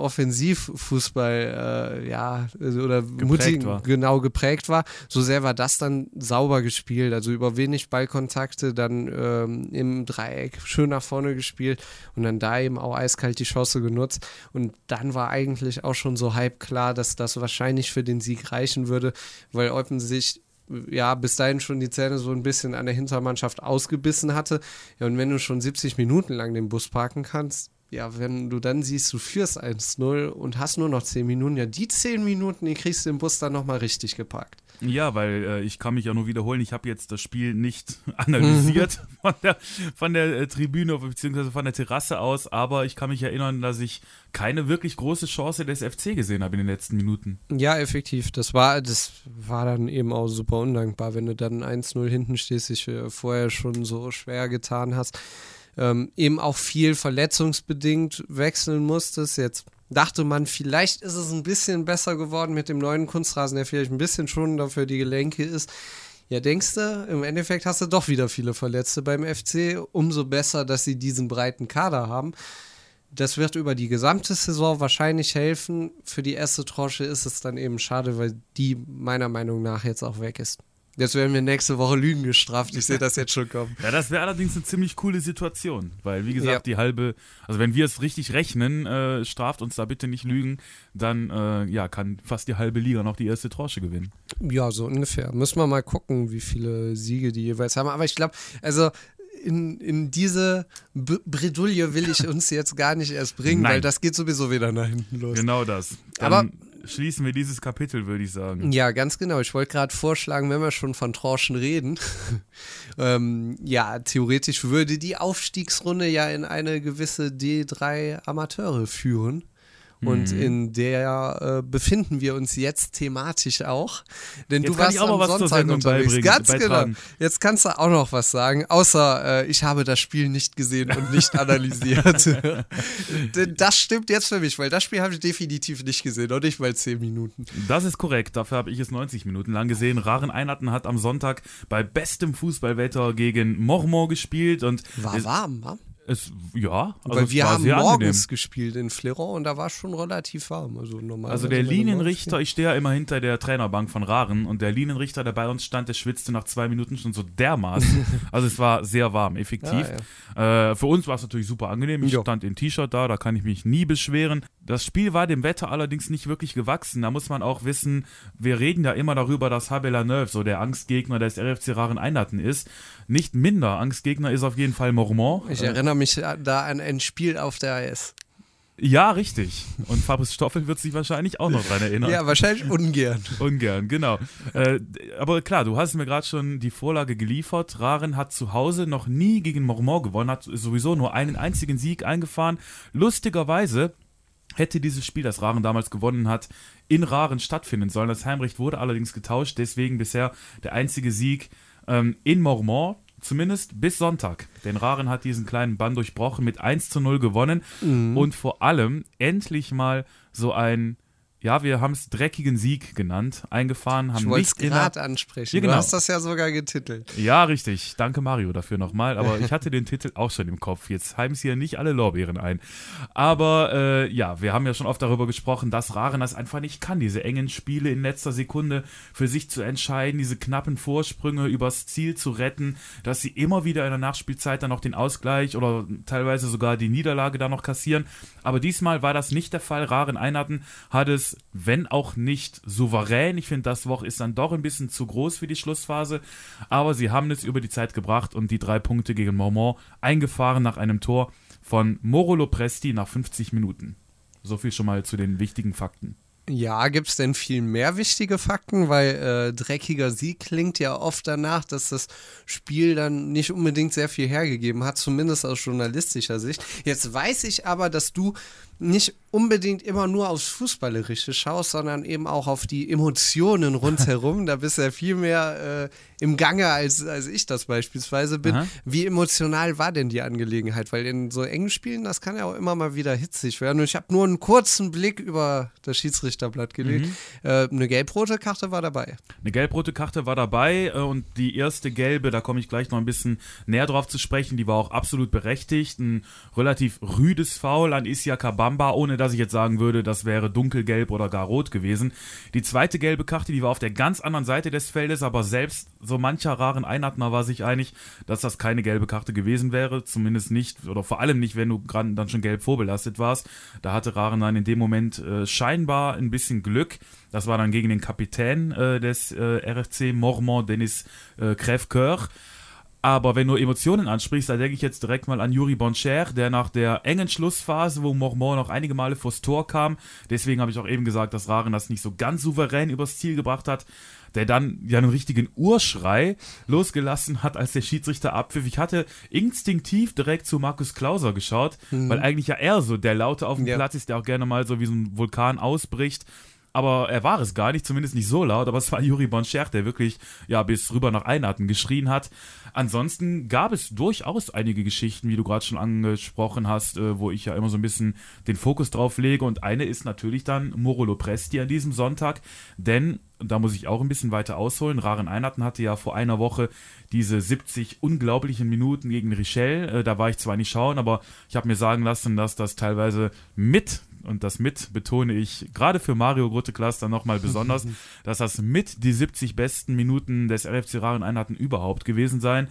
Offensivfußball äh, ja, oder mutig genau geprägt war, so sehr war das dann sauber gespielt, also über wenig Ballkontakte, dann ähm, im Dreieck schön nach vorne gespielt und dann da eben auch eiskalt die Chance genutzt und dann war eigentlich auch schon so halb klar, dass das wahrscheinlich für den Sieg reichen würde, weil Eupen sich ja, bis dahin schon die Zähne so ein bisschen an der Hintermannschaft ausgebissen hatte. Ja, und wenn du schon siebzig Minuten lang den Bus parken kannst, ja, wenn du dann siehst, du führst eins null und hast nur noch zehn Minuten, ja, die zehn Minuten, die kriegst du im Bus dann nochmal richtig gepackt. Ja, weil äh, ich kann mich ja nur wiederholen, ich habe jetzt das Spiel nicht analysiert von der, von der äh, Tribüne bzw. von der Terrasse aus, aber ich kann mich erinnern, dass ich keine wirklich große Chance des F C gesehen habe in den letzten Minuten. Ja, effektiv. Das war, das war dann eben auch super undankbar, wenn du dann eins null hinten stehst, dich äh, vorher schon so schwer getan hast. Ähm, eben auch viel verletzungsbedingt wechseln musstest. Jetzt dachte man, vielleicht ist es ein bisschen besser geworden mit dem neuen Kunstrasen, der vielleicht ein bisschen schonender für die Gelenke ist. Ja, denkst du, im Endeffekt hast du doch wieder viele Verletzte beim F C. Umso besser, dass sie diesen breiten Kader haben. Das wird über die gesamte Saison wahrscheinlich helfen. Für die erste Tranche ist es dann eben schade, weil die meiner Meinung nach jetzt auch weg ist. Jetzt werden wir nächste Woche Lügen gestraft. Ich sehe das jetzt schon kommen. Ja, das wäre allerdings eine ziemlich coole Situation, weil, wie gesagt, ja. die halbe, also wenn wir es richtig rechnen, äh, straft uns da bitte nicht Lügen, dann äh, ja, kann fast die halbe Liga noch die erste Tranche gewinnen. Ja, so ungefähr. Müssen wir mal gucken, wie viele Siege die jeweils haben. Aber ich glaube, also in, in diese B- Bredouille will ich uns jetzt gar nicht erst bringen, Nein. weil das geht sowieso wieder nach hinten los. Genau das. Dann Aber schließen wir dieses Kapitel, würde ich sagen. Ja, ganz genau. Ich wollte gerade vorschlagen, wenn wir schon von Tranchen reden, ähm, ja, theoretisch würde die Aufstiegsrunde ja in eine gewisse D drei Amateure führen. Und mhm. in der äh, befinden wir uns jetzt thematisch auch. Denn jetzt du warst am Sonntag unterwegs. Ganz genau. Jetzt kannst du auch noch was sagen, außer äh, ich habe das Spiel nicht gesehen und nicht analysiert. Denn das stimmt jetzt für mich, weil das Spiel habe ich definitiv nicht gesehen und nicht mal zehn Minuten. Das ist korrekt, dafür habe ich es neunzig Minuten lang gesehen. Raren Einheiten hat am Sonntag bei bestem Fußballwetter gegen Mormont gespielt. Und war warm, wa? Es, ja, also weil es wir war haben sehr morgens angenehm. gespielt in Fleron und da war es schon relativ warm. Also, normal also der Linienrichter, ich stehe ja immer hinter der Trainerbank von Raren und der Linienrichter, der bei uns stand, der schwitzte nach zwei Minuten schon so dermaßen. Also es war sehr warm, effektiv. Ja, ja. Äh, für uns war es natürlich super angenehm. Ich jo. stand in T-Shirt da, da kann ich mich nie beschweren. Das Spiel war dem Wetter allerdings nicht wirklich gewachsen. Da muss man auch wissen, wir reden ja immer darüber, dass Habelaneuve so der Angstgegner des R F C Raren Einheiten ist. Nicht minder Angstgegner ist auf jeden Fall Mormont. Ich erinnere mich da an ein Spiel auf der A S. Ja, richtig. Und Fabrice Stoffel wird sich wahrscheinlich auch noch dran erinnern. Ja, wahrscheinlich ungern. Ungern, genau. Äh, aber klar, du hast mir gerade schon die Vorlage geliefert. Raren hat zu Hause noch nie gegen Mormont gewonnen, hat sowieso nur einen einzigen Sieg eingefahren. Lustigerweise hätte dieses Spiel, das Raren damals gewonnen hat, in Raren stattfinden sollen. Das Heimrecht wurde allerdings getauscht, deswegen bisher der einzige Sieg ähm, in Mormont. Zumindest bis Sonntag. Denn Raren hat diesen kleinen Bann durchbrochen, mit eins zu null gewonnen mhm. und vor allem endlich mal so ein, ja, wir haben es dreckigen Sieg genannt, eingefahren. Haben ich wollte es gerade ansprechen. Ja, genau. Du hast das ja sogar getitelt. Ja, richtig. Danke Mario dafür nochmal. Aber ich hatte den Titel auch schon im Kopf. Jetzt heimen hier nicht alle Lorbeeren ein. Aber äh, ja, wir haben ja schon oft darüber gesprochen, dass Raren das einfach nicht kann, diese engen Spiele in letzter Sekunde für sich zu entscheiden, diese knappen Vorsprünge übers Ziel zu retten, dass sie immer wieder in der Nachspielzeit dann noch den Ausgleich oder teilweise sogar die Niederlage dann noch kassieren. Aber diesmal war das nicht der Fall. Raren Einheiten hat es, wenn auch nicht souverän, ich finde, das Woche ist dann doch ein bisschen zu groß für die Schlussphase, aber sie haben es über die Zeit gebracht und die drei Punkte gegen Mormont eingefahren nach einem Tor von Moro Lopresti nach fünfzig Minuten. So viel schon mal zu den wichtigen Fakten. Ja, gibt es denn viel mehr wichtige Fakten? Weil äh, dreckiger Sieg klingt ja oft danach, dass das Spiel dann nicht unbedingt sehr viel hergegeben hat, zumindest aus journalistischer Sicht. Jetzt weiß ich aber, dass du nicht unbedingt immer nur aufs Fußballerische schaust, sondern eben auch auf die Emotionen rundherum. Da bist du ja viel mehr äh, im Gange, als, als ich das beispielsweise bin. Aha. Wie emotional war denn die Angelegenheit? Weil in so engen Spielen, das kann ja auch immer mal wieder hitzig werden. Und ich habe nur einen kurzen Blick über das Schiedsrichterblatt gelegt. Mhm. Äh, eine gelb-rote Karte war dabei. Eine gelb-rote Karte war dabei äh, und die erste gelbe, da komme ich gleich noch ein bisschen näher drauf zu sprechen, die war auch absolut berechtigt. Ein relativ rüdes Foul an Isiaka Bamba, ohne dass ich jetzt sagen würde, das wäre dunkelgelb oder gar rot gewesen. Die zweite gelbe Karte, die war auf der ganz anderen Seite des Feldes, aber selbst so mancher Raren Einatmer war sich einig, dass das keine gelbe Karte gewesen wäre, zumindest nicht, oder vor allem nicht, wenn du gerade dann schon gelb vorbelastet warst. Da hatte Raren dann in dem Moment äh, scheinbar ein bisschen Glück. Das war dann gegen den Kapitän äh, des äh, R F C Mormont, Dennis äh, Crèvecoeur. Aber wenn du Emotionen ansprichst, da denke ich jetzt direkt mal an Yuri Boncher, der nach der engen Schlussphase, wo Mormont noch einige Male vors Tor kam, deswegen habe ich auch eben gesagt, dass Raren das nicht so ganz souverän übers Ziel gebracht hat, der dann ja einen richtigen Urschrei losgelassen hat, als der Schiedsrichter abpfiff. Ich hatte instinktiv direkt zu Markus Klauser geschaut, mhm. weil eigentlich ja er so der Laute auf dem ja. Platz ist, der auch gerne mal so wie so ein Vulkan ausbricht. Aber er war es gar nicht, zumindest nicht so laut, aber es war Yuri Boncher, der wirklich ja bis rüber nach Einatmen geschrien hat. Ansonsten gab es durchaus einige Geschichten, wie du gerade schon angesprochen hast, äh, wo ich ja immer so ein bisschen den Fokus drauf lege, und eine ist natürlich dann Mauro Lopresti an diesem Sonntag, denn da muss ich auch ein bisschen weiter ausholen. Raren Einarten hatte ja vor einer Woche diese siebzig unglaublichen Minuten gegen Richel. Äh, da war ich zwar nicht schauen, aber ich habe mir sagen lassen, dass das teilweise mit, und das mit betone ich gerade für Mario Grütteclas dann nochmal besonders, dass das mit die siebzig besten Minuten des R F C Raren Einarten überhaupt gewesen seien.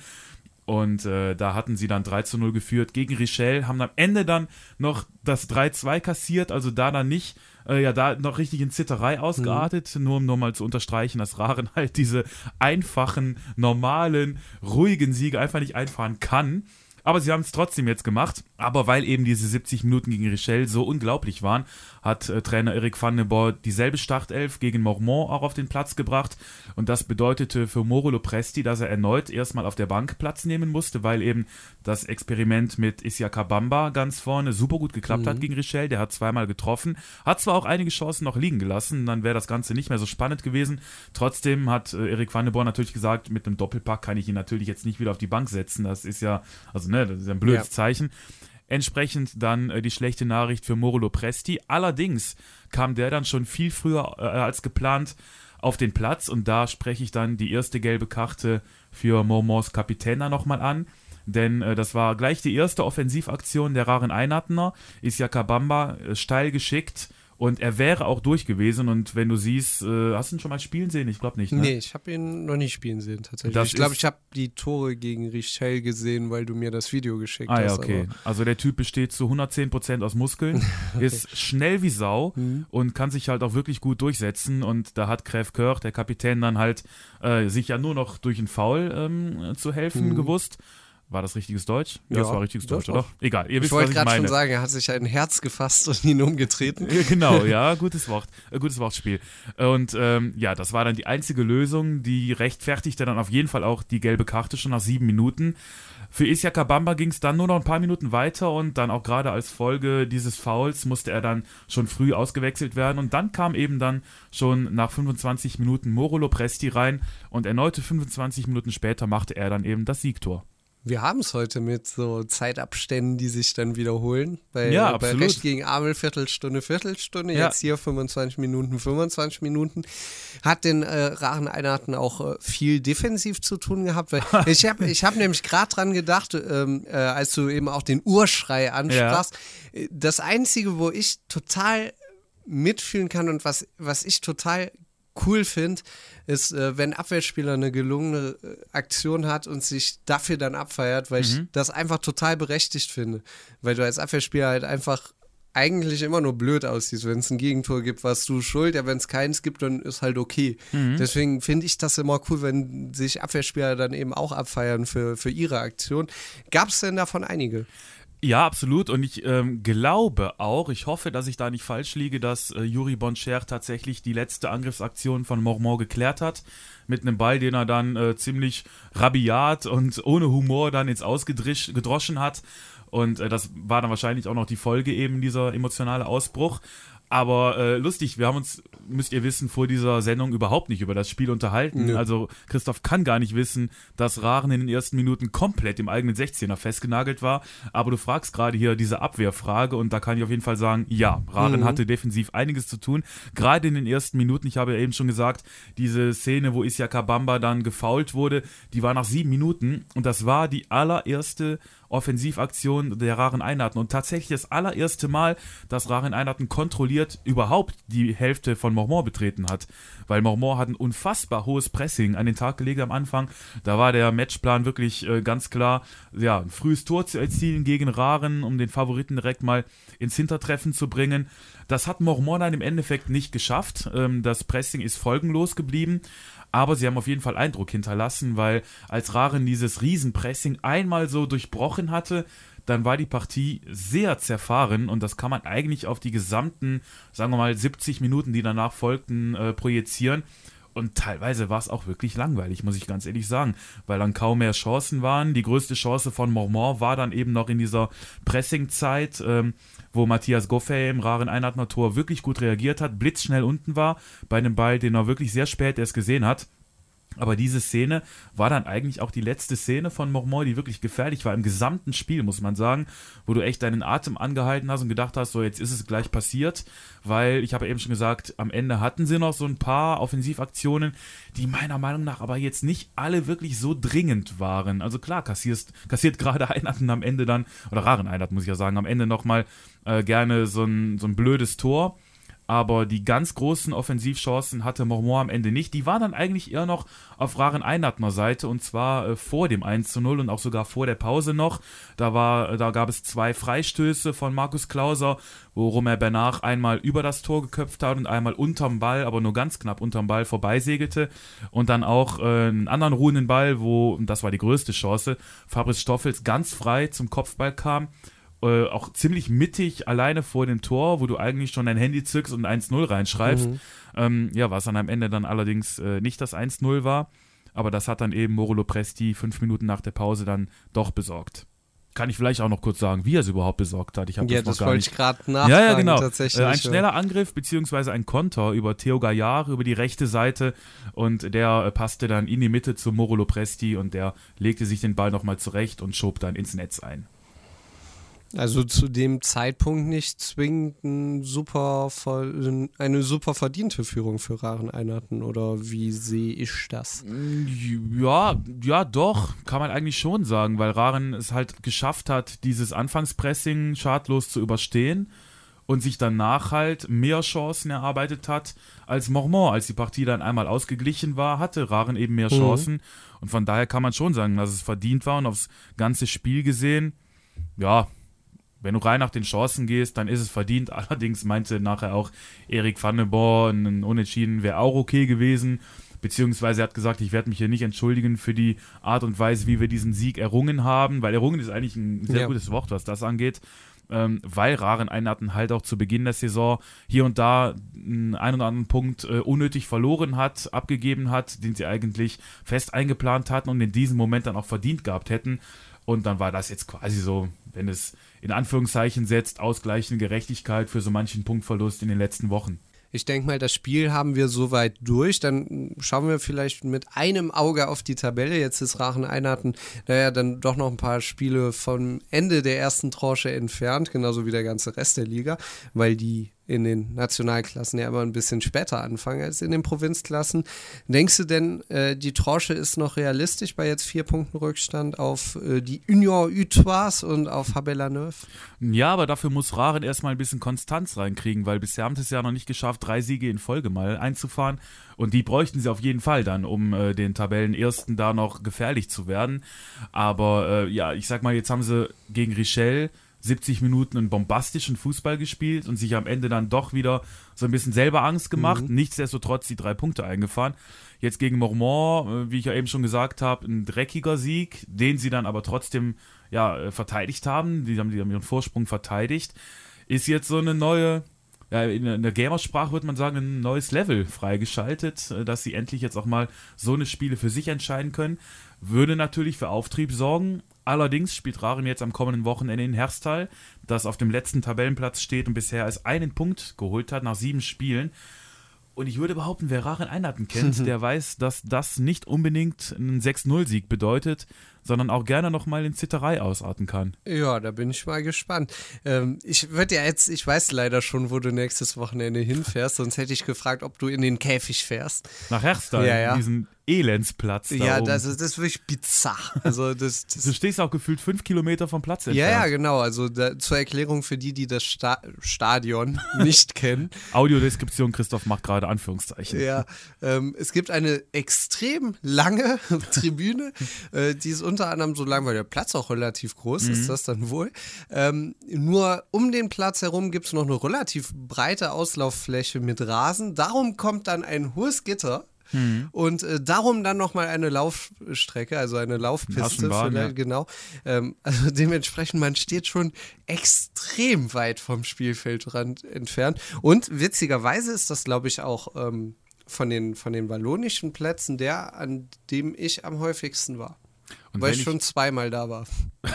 Und äh, da hatten sie dann drei zu null geführt gegen Richel, haben am Ende dann noch das drei zwei kassiert, also da dann nicht, äh, ja, da noch richtig in Zitterei ausgeartet, mhm. nur um nochmal zu unterstreichen, dass Raren halt diese einfachen, normalen, ruhigen Siege einfach nicht einfahren kann. Aber sie haben es trotzdem jetzt gemacht. Aber weil eben diese siebzig Minuten gegen Richel so unglaublich waren, hat äh, Trainer Eric van den Boer dieselbe Startelf gegen Mormont auch auf den Platz gebracht. Und das bedeutete für Mauro Lopresti, dass er erneut erstmal auf der Bank Platz nehmen musste, weil eben das Experiment mit Isiaka Bamba ganz vorne super gut geklappt mhm. hat gegen Richel. Der hat zweimal getroffen, hat zwar auch einige Chancen noch liegen gelassen, dann wäre das Ganze nicht mehr so spannend gewesen. Trotzdem hat äh, Eric van den Boer natürlich gesagt, mit einem Doppelpack kann ich ihn natürlich jetzt nicht wieder auf die Bank setzen. Das ist ja, also ne, das ist ein blödes ja. Zeichen. Entsprechend dann äh, die schlechte Nachricht für Mauro Lopresti. Allerdings kam der dann schon viel früher äh, als geplant auf den Platz, und da spreche ich dann die erste gelbe Karte für Mormonts Kapitän da nochmal an. Denn äh, das war gleich die erste Offensivaktion der Raren Einartener. Isiaka Bamba äh, steil geschickt. Und er wäre auch durch gewesen. Und wenn du siehst, äh, hast du ihn schon mal spielen sehen? Ich glaube nicht, ne? Nee, ich habe ihn noch nicht spielen sehen, tatsächlich. Das ich glaube, ich habe die Tore gegen Richel gesehen, weil du mir das Video geschickt ah, hast. Ah ja, okay. Aber also der Typ besteht zu hundertzehn Prozent aus Muskeln, okay. ist schnell wie Sau mhm. und kann sich halt auch wirklich gut durchsetzen. Und da hat Crève Cœur, der Kapitän, dann halt äh, sich ja nur noch durch einen Foul ähm, zu helfen mhm. gewusst. War das richtiges Deutsch? Ja, ja das war richtiges Deutsch, oder? Egal, ihr ich wisst, was ich meine. Ich wollte gerade schon sagen, er hat sich ein Herz gefasst und ihn umgetreten. Genau, ja, gutes Wort, äh, gutes Wortspiel. Und ähm, ja, das war dann die einzige Lösung, die rechtfertigte dann auf jeden Fall auch die gelbe Karte schon nach sieben Minuten. Für Isiaka Bamba ging es dann nur noch ein paar Minuten weiter, und dann auch gerade als Folge dieses Fouls musste er dann schon früh ausgewechselt werden, und dann kam eben dann schon nach fünfundzwanzig Minuten Mauro Lopresti rein, und erneute fünfundzwanzig Minuten später machte er dann eben das Siegtor. Wir haben es heute mit so Zeitabständen, die sich dann wiederholen. Bei, ja, bei Recht gegen Amel Viertelstunde, Viertelstunde, ja. Jetzt hier fünfundzwanzig Minuten, fünfundzwanzig Minuten. Hat den äh, Raren Einarten auch äh, viel defensiv zu tun gehabt. Weil ich habe ich hab nämlich gerade dran gedacht, ähm, äh, als du eben auch den Urschrei ansprachst. Ja. Das Einzige, wo ich total mitfühlen kann und was, was ich total cool finde, ist, äh, wenn ein Abwehrspieler eine gelungene äh, Aktion hat und sich dafür dann abfeiert, weil mhm. ich das einfach total berechtigt finde. Weil du als Abwehrspieler halt einfach eigentlich immer nur blöd aussiehst. Wenn es ein Gegentor gibt, warst du schuld, ja, wenn es keins gibt, dann ist halt okay. Mhm. Deswegen finde ich das immer cool, wenn sich Abwehrspieler dann eben auch abfeiern für, für ihre Aktion. Gab es denn davon einige? Ja, absolut. Und ich ähm, glaube auch, ich hoffe, dass ich da nicht falsch liege, dass äh, Yuri Boncher tatsächlich die letzte Angriffsaktion von Mormont geklärt hat. Mit einem Ball, den er dann äh, ziemlich rabiat und ohne Humor dann ins Ausgedroschen hat. Und äh, das war dann wahrscheinlich auch noch die Folge eben, dieser emotionale Ausbruch. Aber äh, lustig, wir haben uns, müsst ihr wissen, vor dieser Sendung überhaupt nicht über das Spiel unterhalten. Ja. Also Christoph kann gar nicht wissen, dass Raren in den ersten Minuten komplett im eigenen sechzehner festgenagelt war. Aber du fragst gerade hier diese Abwehrfrage, und da kann ich auf jeden Fall sagen, ja, Raren mhm. hatte defensiv einiges zu tun. Gerade in den ersten Minuten, ich habe ja eben schon gesagt, diese Szene, wo Isiaka Bamba dann gefoult wurde, die war nach sieben Minuten, und das war die allererste Offensivaktion der Raren Einarten und tatsächlich das allererste Mal, dass Raren Einarten kontrolliert überhaupt die Hälfte von Mormont betreten hat, weil Mormont hat ein unfassbar hohes Pressing an den Tag gelegt am Anfang. Da war der Matchplan wirklich äh, ganz klar, ja, ein frühes Tor zu erzielen gegen Raren, um den Favoriten direkt mal ins Hintertreffen zu bringen. Das hat Mormont dann im Endeffekt nicht geschafft. Ähm, das Pressing ist folgenlos geblieben. aber sie haben auf jeden Fall Eindruck hinterlassen, weil als Raren dieses Riesenpressing einmal so durchbrochen hatte, dann war die Partie sehr zerfahren und das kann man eigentlich auf die gesamten, sagen wir mal, siebzig Minuten, die danach folgten, äh, projizieren. Und teilweise war es auch wirklich langweilig, muss ich ganz ehrlich sagen, weil dann kaum mehr Chancen waren. Die größte Chance von Mormont war dann eben noch in dieser Pressingzeit, ähm, wo Matthias Goffey im Raren Einatmer Tor wirklich gut reagiert hat, blitzschnell unten war, bei einem Ball, den er wirklich sehr spät erst gesehen hat. Aber diese Szene war dann eigentlich auch die letzte Szene von Mormont, die wirklich gefährlich war im gesamten Spiel, muss man sagen, wo du echt deinen Atem angehalten hast und gedacht hast, so jetzt ist es gleich passiert, weil ich habe ja eben schon gesagt, am Ende hatten sie noch so ein paar Offensivaktionen, die meiner Meinung nach aber jetzt nicht alle wirklich so dringend waren. Also klar, kassierst, kassiert gerade Einheiten am Ende dann, oder Raren Einheiten muss ich ja sagen, am Ende nochmal äh, gerne so ein, so ein blödes Tor. Aber die ganz großen Offensivchancen hatte Mormont am Ende nicht. Die waren dann eigentlich eher noch auf Raren Einatmer Seite und zwar äh, vor dem eins zu null und auch sogar vor der Pause noch. Da, war, da gab es zwei Freistöße von Markus Klauser, wo Romain Bernard einmal über das Tor geköpft hat und einmal unterm Ball, aber nur ganz knapp unterm Ball vorbeisegelte. Und dann auch äh, einen anderen ruhenden Ball, wo, und das war die größte Chance, Fabrice Stoffels ganz frei zum Kopfball kam. Äh, auch ziemlich mittig alleine vor dem Tor, wo du eigentlich schon dein Handy zückst und eins null reinschreibst. Mhm. Ähm, ja, was dann am Ende dann allerdings äh, nicht das eins null war, aber das hat dann eben Mauro Lopresti fünf Minuten nach der Pause dann doch besorgt. Kann ich vielleicht auch noch kurz sagen, wie er es überhaupt besorgt hat. Ich hab ja, das, noch das gar wollte nicht. ich gerade nachfragen. Ja, ja, genau. Tatsächlich, äh, ein schneller Angriff beziehungsweise ein Konter über Theo Gaillard über die rechte Seite und der äh, passte dann in die Mitte zu Mauro Lopresti und der legte sich den Ball nochmal zurecht und schob dann ins Netz ein. Also zu dem Zeitpunkt nicht zwingend ein super, eine super verdiente Führung für Raren Einheiten, oder wie sehe ich das? Ja, ja doch, kann man eigentlich schon sagen, weil Raren es halt geschafft hat, dieses Anfangspressing schadlos zu überstehen und sich danach halt mehr Chancen erarbeitet hat als Mormont. Als die Partie dann einmal ausgeglichen war, hatte Raren eben mehr Chancen mhm. und von daher kann man schon sagen, dass es verdient war und aufs ganze Spiel gesehen, ja, wenn du rein nach den Chancen gehst, dann ist es verdient. Allerdings meinte nachher auch Erik van den Born, ein Unentschieden wäre auch okay gewesen. Beziehungsweise er hat gesagt, ich werde mich hier nicht entschuldigen für die Art und Weise, wie wir diesen Sieg errungen haben. Weil errungen ist eigentlich ein sehr ja. gutes Wort, was das angeht. Ähm, weil Raren Einheiten halt auch zu Beginn der Saison hier und da einen oder anderen Punkt äh, unnötig verloren hat, abgegeben hat, den sie eigentlich fest eingeplant hatten und in diesem Moment dann auch verdient gehabt hätten. Und dann war das jetzt quasi so, wenn es in Anführungszeichen setzt, ausgleichende Gerechtigkeit für so manchen Punktverlust in den letzten Wochen. Ich denke mal, das Spiel haben wir soweit durch. Dann schauen wir vielleicht mit einem Auge auf die Tabelle. Jetzt ist Raren Einheiten, naja, dann doch noch ein paar Spiele vom Ende der ersten Tranche entfernt, genauso wie der ganze Rest der Liga, weil die in den Nationalklassen ja immer ein bisschen später anfangen als in den Provinzklassen. Denkst du denn, äh, die Tranche ist noch realistisch bei jetzt vier Punkten Rückstand auf äh, die Union Utois und auf Habelaneuve? Ja, aber dafür muss Raren erstmal ein bisschen Konstanz reinkriegen, weil bisher haben sie es ja noch nicht geschafft, drei Siege in Folge mal einzufahren und die bräuchten sie auf jeden Fall dann, um äh, den Tabellenersten da noch gefährlich zu werden. Aber äh, ja, ich sag mal, jetzt haben sie gegen Richel siebzig Minuten einen bombastischen Fußball gespielt und sich am Ende dann doch wieder so ein bisschen selber Angst gemacht. Mhm. Nichtsdestotrotz die drei Punkte eingefahren. Jetzt gegen Mormont, wie ich ja eben schon gesagt habe, ein dreckiger Sieg, den sie dann aber trotzdem ja, verteidigt haben. Die haben, die haben ihren Vorsprung verteidigt. Ist jetzt so eine neue, ja, in der Gamersprache würde man sagen, ein neues Level freigeschaltet, dass sie endlich jetzt auch mal so eine Spiele für sich entscheiden können. Würde natürlich für Auftrieb sorgen. Allerdings spielt Raren jetzt am kommenden Wochenende in Herstal, das auf dem letzten Tabellenplatz steht und bisher erst einen Punkt geholt hat nach sieben Spielen. Und ich würde behaupten, wer Raren Einheiten kennt, der weiß, dass das nicht unbedingt einen sechs null Sieg bedeutet, sondern auch gerne nochmal in Zitterei ausarten kann. Ja, da bin ich mal gespannt. Ähm, ich würde ja jetzt, ich weiß leider schon, wo du nächstes Wochenende hinfährst, sonst hätte ich gefragt, ob du in den Käfig fährst. Nach Herstal, ja, ja. diesen Elendsplatz da Ja, oben. das ist, das ist wirklich bizarr. Also das, das du stehst auch gefühlt fünf Kilometer vom Platz entfernt. Ja, ja, genau. Also da, zur Erklärung für die, die das Sta- Stadion nicht kennen. Audiodeskription, Christoph macht gerade Anführungszeichen. Ja, ähm, es gibt eine extrem lange Tribüne, äh, die ist unter anderem so lang, weil der Platz auch relativ groß ist, mhm. das dann wohl. Ähm, nur um den Platz herum gibt es noch eine relativ breite Auslauffläche mit Rasen. Darum kommt dann ein hohes Gitter Mhm. Und äh, darum dann nochmal eine Laufstrecke, also eine Laufpiste. Aschenbahn, ja. Genau. Ähm, also dementsprechend, man steht schon extrem weit vom Spielfeldrand entfernt. Und witzigerweise ist das, glaube ich, auch ähm, von, den, von den wallonischen Plätzen der, an dem ich am häufigsten war. Und weil ich, ich schon zweimal da war.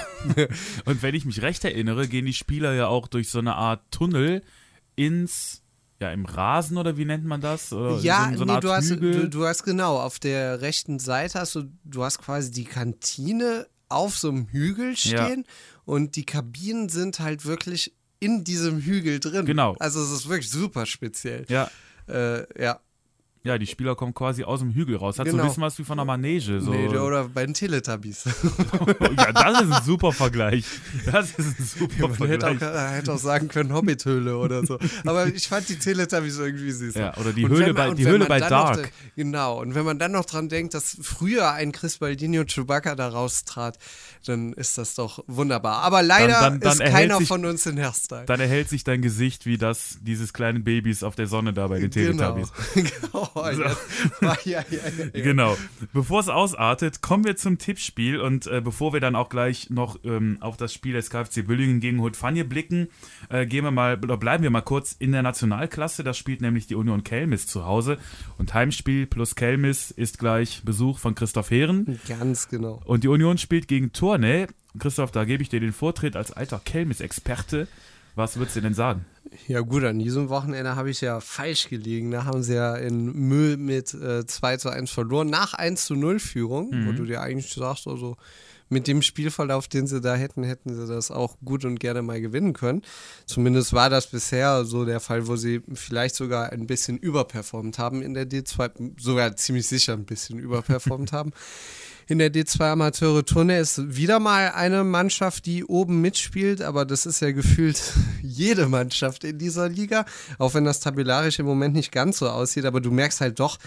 Und wenn ich mich recht erinnere, gehen die Spieler ja auch durch so eine Art Tunnel ins, ja, im Rasen oder wie nennt man das? Oder ja, so, so nee, eine Art du, hast, Hügel. du, du hast genau, auf der rechten Seite hast du, du hast quasi die Kantine auf so einem Hügel stehen ja. und die Kabinen sind halt wirklich in diesem Hügel drin. Genau. Also es ist wirklich super speziell. Ja. Äh, ja. Ja, die Spieler kommen quasi aus dem Hügel raus. Hat genau. so ein bisschen was wie von einer Manege. So. Nee, oder bei den Teletubbies. Ja, das ist ein super Vergleich. Das ist ein super ja, man Vergleich. Hätte auch, hätte auch sagen können Hobbit-Höhle oder so. Aber ich fand die Teletubbies irgendwie süß. Ja, oder die und Höhle man, bei, die Höhle bei Dark. Noch, genau, und wenn man dann noch dran denkt, dass früher ein Chris Baldini und Chewbacca da raustrat, dann ist das doch wunderbar. Aber leider dann, dann, dann ist keiner sich, von uns in Hairstyle. Dann erhält sich dein Gesicht wie das dieses kleinen Babys auf der Sonne da bei den genau. Teletubbies. Genau. Oh, so. ja, ja, ja, ja. Genau. Bevor es ausartet, kommen wir zum Tippspiel und äh, bevor wir dann auch gleich noch ähm, auf das Spiel des KfC Büllingen gegen Haute-Fagne blicken, äh, gehen wir mal, oder bleiben wir mal kurz in der Nationalklasse. Da spielt nämlich die Union Kelmis zu Hause und Heimspiel plus Kelmis ist gleich Besuch von Christoph Heeren. Ganz genau. Und die Union spielt gegen Tournai. Christoph, da gebe ich dir den Vortritt als alter Kelmis-Experte. Was würdest du denn sagen? Ja gut, an diesem Wochenende habe ich ja falsch gelegen. Da haben sie ja in Müll mit äh, zwei zu eins verloren, nach eins zu null Führung, mhm. wo du dir eigentlich sagst, also mit dem Spielverlauf, den sie da hätten, hätten sie das auch gut und gerne mal gewinnen können. Zumindest war das bisher so der Fall, wo sie vielleicht sogar ein bisschen überperformt haben in der D zwei, sogar ziemlich sicher ein bisschen überperformt haben. In der D zwei Amateure Tournai ist wieder mal eine Mannschaft, die oben mitspielt, aber das ist ja gefühlt jede Mannschaft in dieser Liga, auch wenn das tabellarisch im Moment nicht ganz so aussieht, aber du merkst halt doch,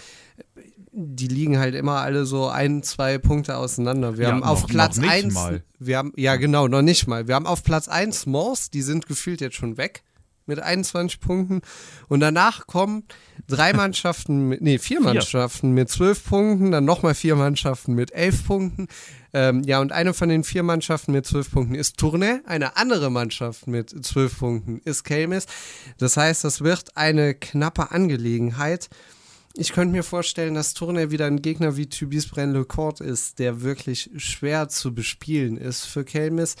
die liegen halt immer alle so ein, zwei Punkte auseinander. Wir ja, haben noch, auf Platz noch nicht eins, mal. wir haben, ja genau, noch nicht mal. Wir haben auf Platz eins Mors, die sind gefühlt jetzt schon weg. Mit einundzwanzig Punkten. Und danach kommen drei Mannschaften, mit, nee, vier Mannschaften vier. mit zwölf Punkten, dann nochmal vier Mannschaften mit elf Punkten. Ähm, ja, und eine von den vier Mannschaften mit zwölf Punkten ist Tournai, eine andere Mannschaft mit zwölf Punkten ist Kelmis. Das heißt, das wird eine knappe Angelegenheit. Ich könnte mir vorstellen, dass Tournai wieder ein Gegner wie Tubize Braine-le-Comte ist, der wirklich schwer zu bespielen ist für Kelmis.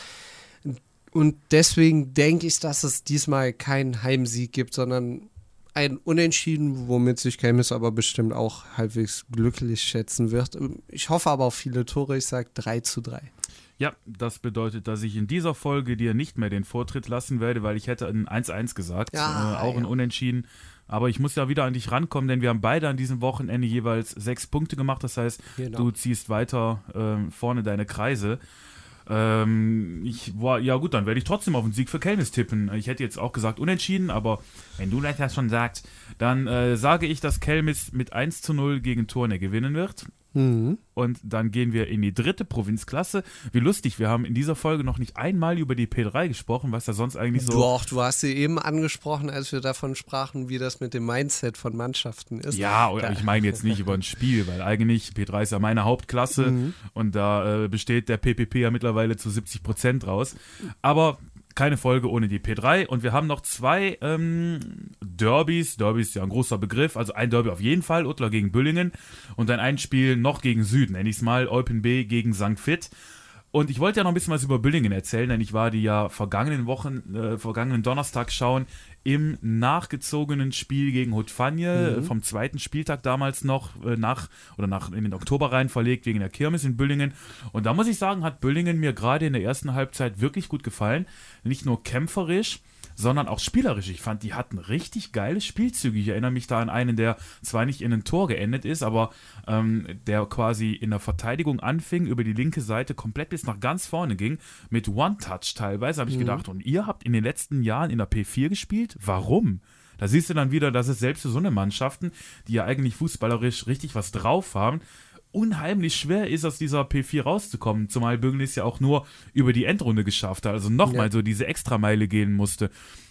Und deswegen denke ich, dass es diesmal keinen Heimsieg gibt, sondern ein Unentschieden, womit sich Kelmis aber bestimmt auch halbwegs glücklich schätzen wird. Ich hoffe aber auf viele Tore, ich sage drei zu drei. Ja, das bedeutet, dass ich in dieser Folge dir nicht mehr den Vortritt lassen werde, weil ich hätte ein eins eins gesagt, ja, äh, auch ja. ein Unentschieden. Aber ich muss ja wieder an dich rankommen, denn wir haben beide an diesem Wochenende jeweils sechs Punkte gemacht. Das heißt, genau. Du ziehst weiter äh, vorne deine Kreise. Ähm, ich war, ja gut, dann werde ich trotzdem auf den Sieg für Kelmis tippen. Ich hätte jetzt auch gesagt unentschieden, aber wenn du das schon sagst, dann äh, sage ich, dass Kelmis mit eins zu null gegen Tournai gewinnen wird. Mhm. Und dann gehen wir in die dritte Provinzklasse. Wie lustig, wir haben in dieser Folge noch nicht einmal über die P drei gesprochen, was ja sonst eigentlich so... Doch, du hast sie eben angesprochen, als wir davon sprachen, wie das mit dem Mindset von Mannschaften ist. Ja, da. Ich meine jetzt nicht über ein Spiel, weil eigentlich P drei ist ja meine Hauptklasse mhm. und da äh, besteht der P P P ja mittlerweile zu siebzig Prozent raus. Aber keine Folge ohne die P drei und wir haben noch zwei ähm, Derbys, Derby ist ja ein großer Begriff, also ein Derby auf jeden Fall, Uttler gegen Büllingen und dann ein Spiel noch gegen Süden, nenne ich es mal, Eupen B gegen Sankt Vith. Und ich wollte ja noch ein bisschen was über Büllingen erzählen, denn ich war die ja vergangenen Wochen, äh, vergangenen Donnerstag schauen im nachgezogenen Spiel gegen Haute-Fagne, mhm. vom zweiten Spieltag damals noch äh, nach oder nach in den Oktober rein verlegt wegen der Kirmes in Büllingen. Und da muss ich sagen, hat Büllingen mir gerade in der ersten Halbzeit wirklich gut gefallen. Nicht nur kämpferisch, sondern auch spielerisch. Ich fand, die hatten richtig geile Spielzüge. Ich erinnere mich da an einen, der zwar nicht in ein Tor geendet ist, aber ähm, der quasi in der Verteidigung anfing, über die linke Seite komplett bis nach ganz vorne ging, mit One-Touch teilweise, habe ich mhm. gedacht, und ihr habt in den letzten Jahren in der P vier gespielt? Warum? Da siehst du dann wieder, dass es selbst für so eine Mannschaften, die ja eigentlich fußballerisch richtig was drauf haben, unheimlich schwer ist, aus dieser P vier rauszukommen, zumal Büngel es ja auch nur über die Endrunde geschafft hat, also nochmal ja. so diese Extrameile gehen musste.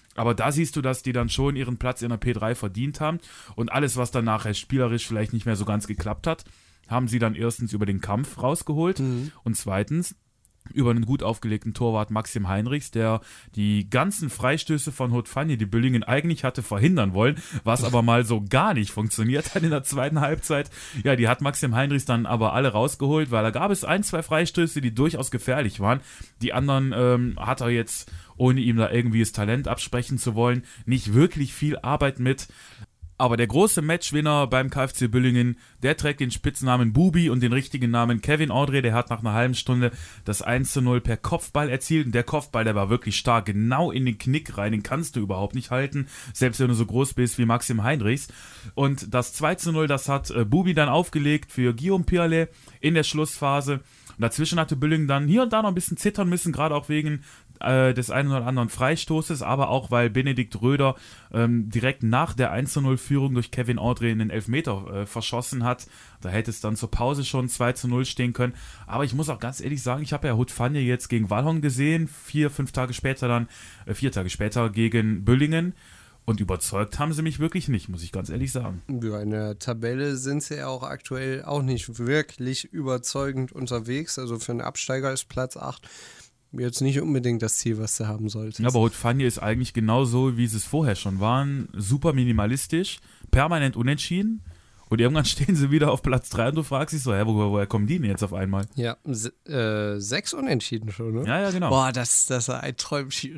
Aber da siehst du, dass die dann schon ihren Platz in der P drei verdient haben und alles, was dann nachher spielerisch vielleicht nicht mehr so ganz geklappt hat, haben sie dann erstens über den Kampf rausgeholt mhm. und zweitens über einen gut aufgelegten Torwart Maxim Heinrichs, der die ganzen Freistöße von Haute-Fagne, die Büllingen eigentlich hatte verhindern wollen, was aber mal so gar nicht funktioniert hat in der zweiten Halbzeit. Ja, die hat Maxim Heinrichs dann aber alle rausgeholt, weil da gab es ein, zwei Freistöße, die durchaus gefährlich waren. Die anderen ähm, hat er jetzt, ohne ihm da irgendwie das Talent absprechen zu wollen, nicht wirklich viel Arbeit mit. Aber der große Matchwinner beim KfC Büllingen, der trägt den Spitznamen Bubi und den richtigen Namen Kevin André. Der hat nach einer halben Stunde das eins zu null per Kopfball erzielt. Und der Kopfball, der war wirklich stark, genau in den Knick rein. Den kannst du überhaupt nicht halten, selbst wenn du so groß bist wie Maxim Heinrichs. Und das zwei zu null, das hat äh, Bubi dann aufgelegt für Guillaume Pirlet in der Schlussphase. Und dazwischen hatte Büllingen dann hier und da noch ein bisschen zittern müssen, gerade auch wegen äh, des einen oder anderen Freistoßes, aber auch, weil Benedikt Röder ähm, direkt nach der eins zu null Führung durch Kevin André einen Elfmeter äh, verschossen hat. Da hätte es dann zur Pause schon zwei zu null stehen können. Aber ich muss auch ganz ehrlich sagen, ich habe ja Haute-Fagne jetzt gegen Wallon gesehen, vier, fünf Tage später dann, äh, vier Tage später gegen Büllingen. Und überzeugt haben sie mich wirklich nicht, muss ich ganz ehrlich sagen. Ja, in der Tabelle sind sie ja auch aktuell auch nicht wirklich überzeugend unterwegs. Also für einen Absteiger ist Platz acht jetzt nicht unbedingt das Ziel, was du haben solltest. Ja, aber Haute-Fagne ist eigentlich genauso, wie sie es vorher schon waren. Super minimalistisch, permanent unentschieden. Und irgendwann stehen sie wieder auf Platz drei und du fragst dich so, hä, woher, woher kommen die denn jetzt auf einmal? Ja, se- äh, sechs Unentschieden schon, ne? Ja, ja, genau. Boah, das, das ist ein Träumchen.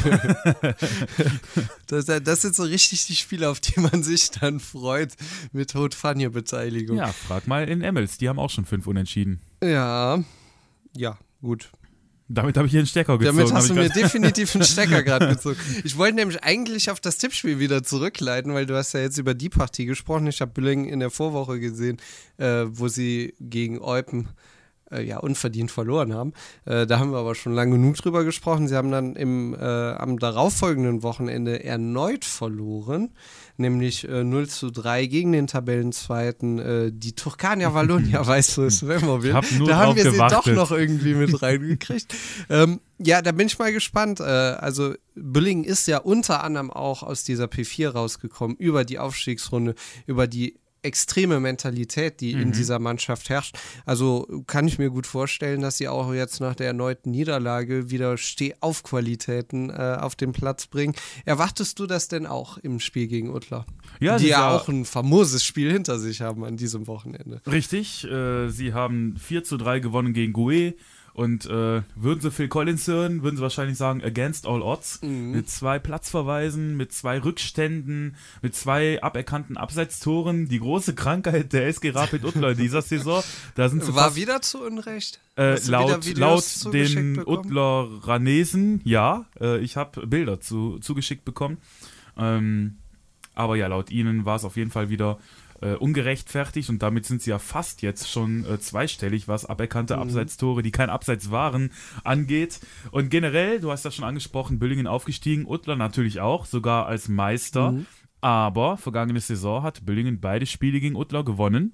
das, das sind so richtig die Spiele, auf die man sich dann freut mit Haute-Fagne-Beteiligung. Ja, frag mal in Emmels, die haben auch schon fünf Unentschieden. Ja, ja, gut. Damit habe ich hier einen Stecker gezogen. Damit hast du mir definitiv einen Stecker gerade gezogen. Ich wollte nämlich eigentlich auf das Tippspiel wieder zurückleiten, weil du hast ja jetzt über die Partie gesprochen. Ich habe Büllingen in der Vorwoche gesehen, äh, wo sie gegen Eupen äh, ja unverdient verloren haben. Äh, da haben wir aber schon lang genug drüber gesprochen. Sie haben dann im, äh, am darauffolgenden Wochenende erneut verloren, nämlich äh, null zu drei gegen den Tabellenzweiten, äh, die Turkania Wallonia, weißt du es, wenn man will. Hab nur da haben drauf wir gewartet. sie doch noch irgendwie mit reingekriegt. ähm, ja, da bin ich mal gespannt. Äh, also Büllingen ist ja unter anderem auch aus dieser P vier rausgekommen, über die Aufstiegsrunde, über die extreme Mentalität, die mhm. in dieser Mannschaft herrscht. Also kann ich mir gut vorstellen, dass sie auch jetzt nach der erneuten Niederlage wieder Stehaufqualitäten äh, auf den Platz bringen. Erwartest du das denn auch im Spiel gegen Uttler? Ja, die ja, ja auch ein famoses Spiel hinter sich haben an diesem Wochenende. Richtig, äh, sie haben vier zu drei gewonnen gegen Gouet. Und äh, würden sie Phil Collins hören, würden sie wahrscheinlich sagen, against all odds. Mhm. Mit zwei Platzverweisen, mit zwei Rückständen, mit zwei aberkannten Abseitstoren. Die große Krankheit der S G Rapid Uttler dieser Saison. Da sind sie War fast, wieder zu Unrecht? Äh, laut laut den Uttleranesen, ja. Äh, ich habe Bilder zu, zugeschickt bekommen. Ähm, aber ja, laut ihnen war es auf jeden Fall wieder Äh, ungerechtfertigt und damit sind sie ja fast jetzt schon äh, zweistellig, was aberkannte mhm. Abseitstore, die kein Abseits waren, angeht. Und generell, du hast das schon angesprochen, Büllingen aufgestiegen, Uttler natürlich auch, sogar als Meister. Mhm. Aber vergangene Saison hat Büllingen beide Spiele gegen Uttler gewonnen.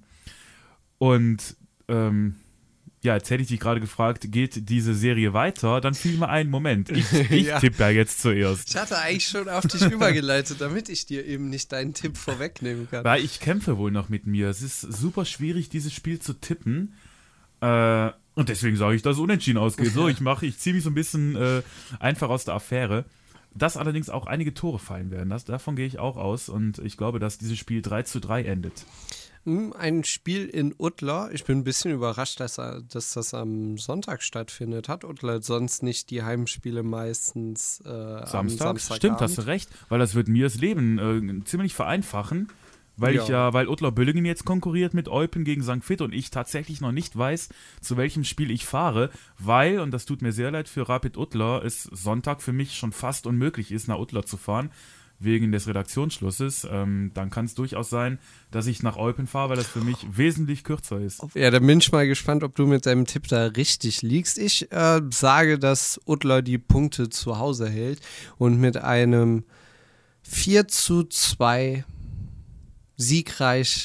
Und ähm, ja, jetzt hätte ich dich gerade gefragt, geht diese Serie weiter? Dann fiel mir ein, Moment, ich, ich ja. tippe da jetzt zuerst. Ich hatte eigentlich schon auf dich übergeleitet, damit ich dir eben nicht deinen Tipp vorwegnehmen kann. Weil ich kämpfe wohl noch mit mir. Es ist super schwierig, dieses Spiel zu tippen. Äh, und deswegen sage ich, dass es unentschieden ausgeht. So, ich mache, ich ziehe mich so ein bisschen äh, einfach aus der Affäre. Dass allerdings auch einige Tore fallen werden. Das, davon gehe ich auch aus. Und ich glaube, dass dieses Spiel drei zu drei endet. Ein Spiel in Uttler. Ich bin ein bisschen überrascht, dass, dass das am Sonntag stattfindet. Hat Uttler sonst nicht die Heimspiele meistens äh, Samstag? am Samstagabend? Stimmt, hast du recht. Weil das wird mir das Leben äh, ziemlich vereinfachen. Weil ja. ich ja, weil Uttler Büllingen jetzt konkurriert mit Eupen gegen Sankt Vith und ich tatsächlich noch nicht weiß, zu welchem Spiel ich fahre, weil, und das tut mir sehr leid für Rapid Uttler, es Sonntag für mich schon fast unmöglich ist, nach Uttler zu fahren, wegen des Redaktionsschlusses. Ähm, dann kann es durchaus sein, dass ich nach Eupen fahre, weil das für mich wesentlich kürzer ist. Ja, da bin ich mal gespannt, ob du mit deinem Tipp da richtig liegst. Ich äh, sage, dass Uttler die Punkte zu Hause hält und mit einem vier zu zwei siegreich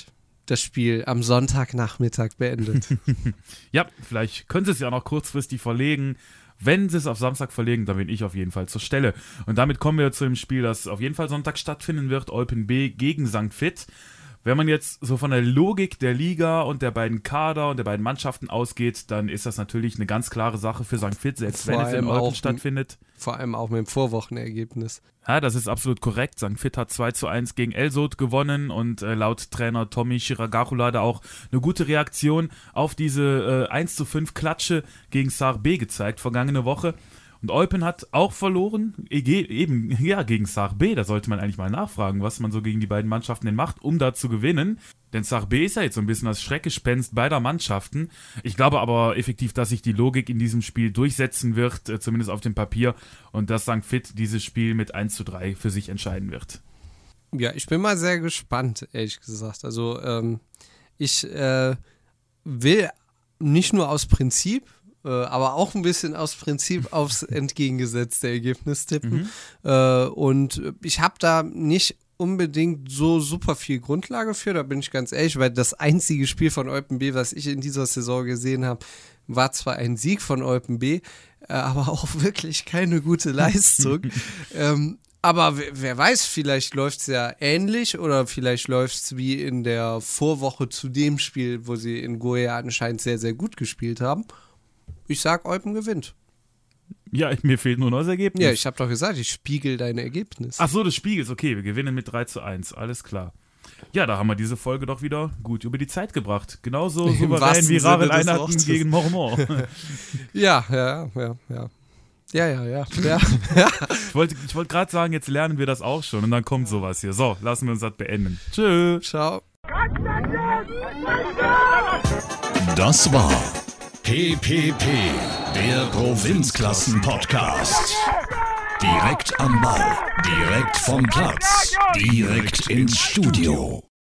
das Spiel am Sonntagnachmittag beendet. Ja, vielleicht können sie es ja noch kurzfristig verlegen. Wenn sie es auf Samstag verlegen, dann bin ich auf jeden Fall zur Stelle. Und damit kommen wir zu dem Spiel, das auf jeden Fall Sonntag stattfinden wird, Eupen B gegen Sankt Vith. Wenn man jetzt so von der Logik der Liga und der beiden Kader und der beiden Mannschaften ausgeht, dann ist das natürlich eine ganz klare Sache für Sankt Vith, selbst Vor wenn es in allem Eupen auch- stattfindet. Vor allem auch mit dem Vorwochenergebnis. Ja, das ist absolut korrekt. Sankt Vith hat zwei zu eins gegen Elsod gewonnen und äh, laut Trainer Tommy Shiragahula da auch eine gute Reaktion auf diese äh, eins zu fünf Klatsche gegen S A R B gezeigt, vergangene Woche. Und Eupen hat auch verloren, eben ja, gegen S A R B. Da sollte man eigentlich mal nachfragen, was man so gegen die beiden Mannschaften denn macht, um da zu gewinnen. Denn S A R B ist ja jetzt so ein bisschen das Schreckgespenst beider Mannschaften. Ich glaube aber effektiv, dass sich die Logik in diesem Spiel durchsetzen wird, äh, zumindest auf dem Papier, und dass Sankt Vith dieses Spiel mit eins zu drei für sich entscheiden wird. Ja, ich bin mal sehr gespannt, ehrlich gesagt. Also ähm, ich äh, will nicht nur aus Prinzip, äh, aber auch ein bisschen aus Prinzip aufs entgegengesetzte Ergebnis tippen. Mhm. Äh, und ich habe da nicht unbedingt so super viel Grundlage für, da bin ich ganz ehrlich, weil das einzige Spiel von Eupen B, was ich in dieser Saison gesehen habe, war zwar ein Sieg von Eupen B, äh, aber auch wirklich keine gute Leistung. ähm, aber wer, wer weiß, vielleicht läuft es ja ähnlich oder vielleicht läuft es wie in der Vorwoche zu dem Spiel, wo sie in Goya anscheinend sehr, sehr gut gespielt haben. Ich sag, Eupen gewinnt. Ja, ich, mir fehlt nur noch das Ergebnis. Ja, ich habe doch gesagt, ich spiegel dein Ergebnis. Ach so, des Spiegels, okay, wir gewinnen mit drei zu eins, alles klar. Ja, da haben wir diese Folge doch wieder gut über die Zeit gebracht. Genauso Im souverän wahrsten wie Ravel Sinne des Einheiten Wortes. gegen Mormont. Ja, ja, ja, ja. Ja, ja, ja. ja, ja. Ich wollte ich wollte gerade sagen, jetzt lernen wir das auch schon und dann kommt sowas hier. So, lassen wir uns das beenden. Tschüss. Ciao. Das war P P P, der Provinzklassen-Podcast. Direkt am Ball, direkt vom Platz, direkt ins Studio.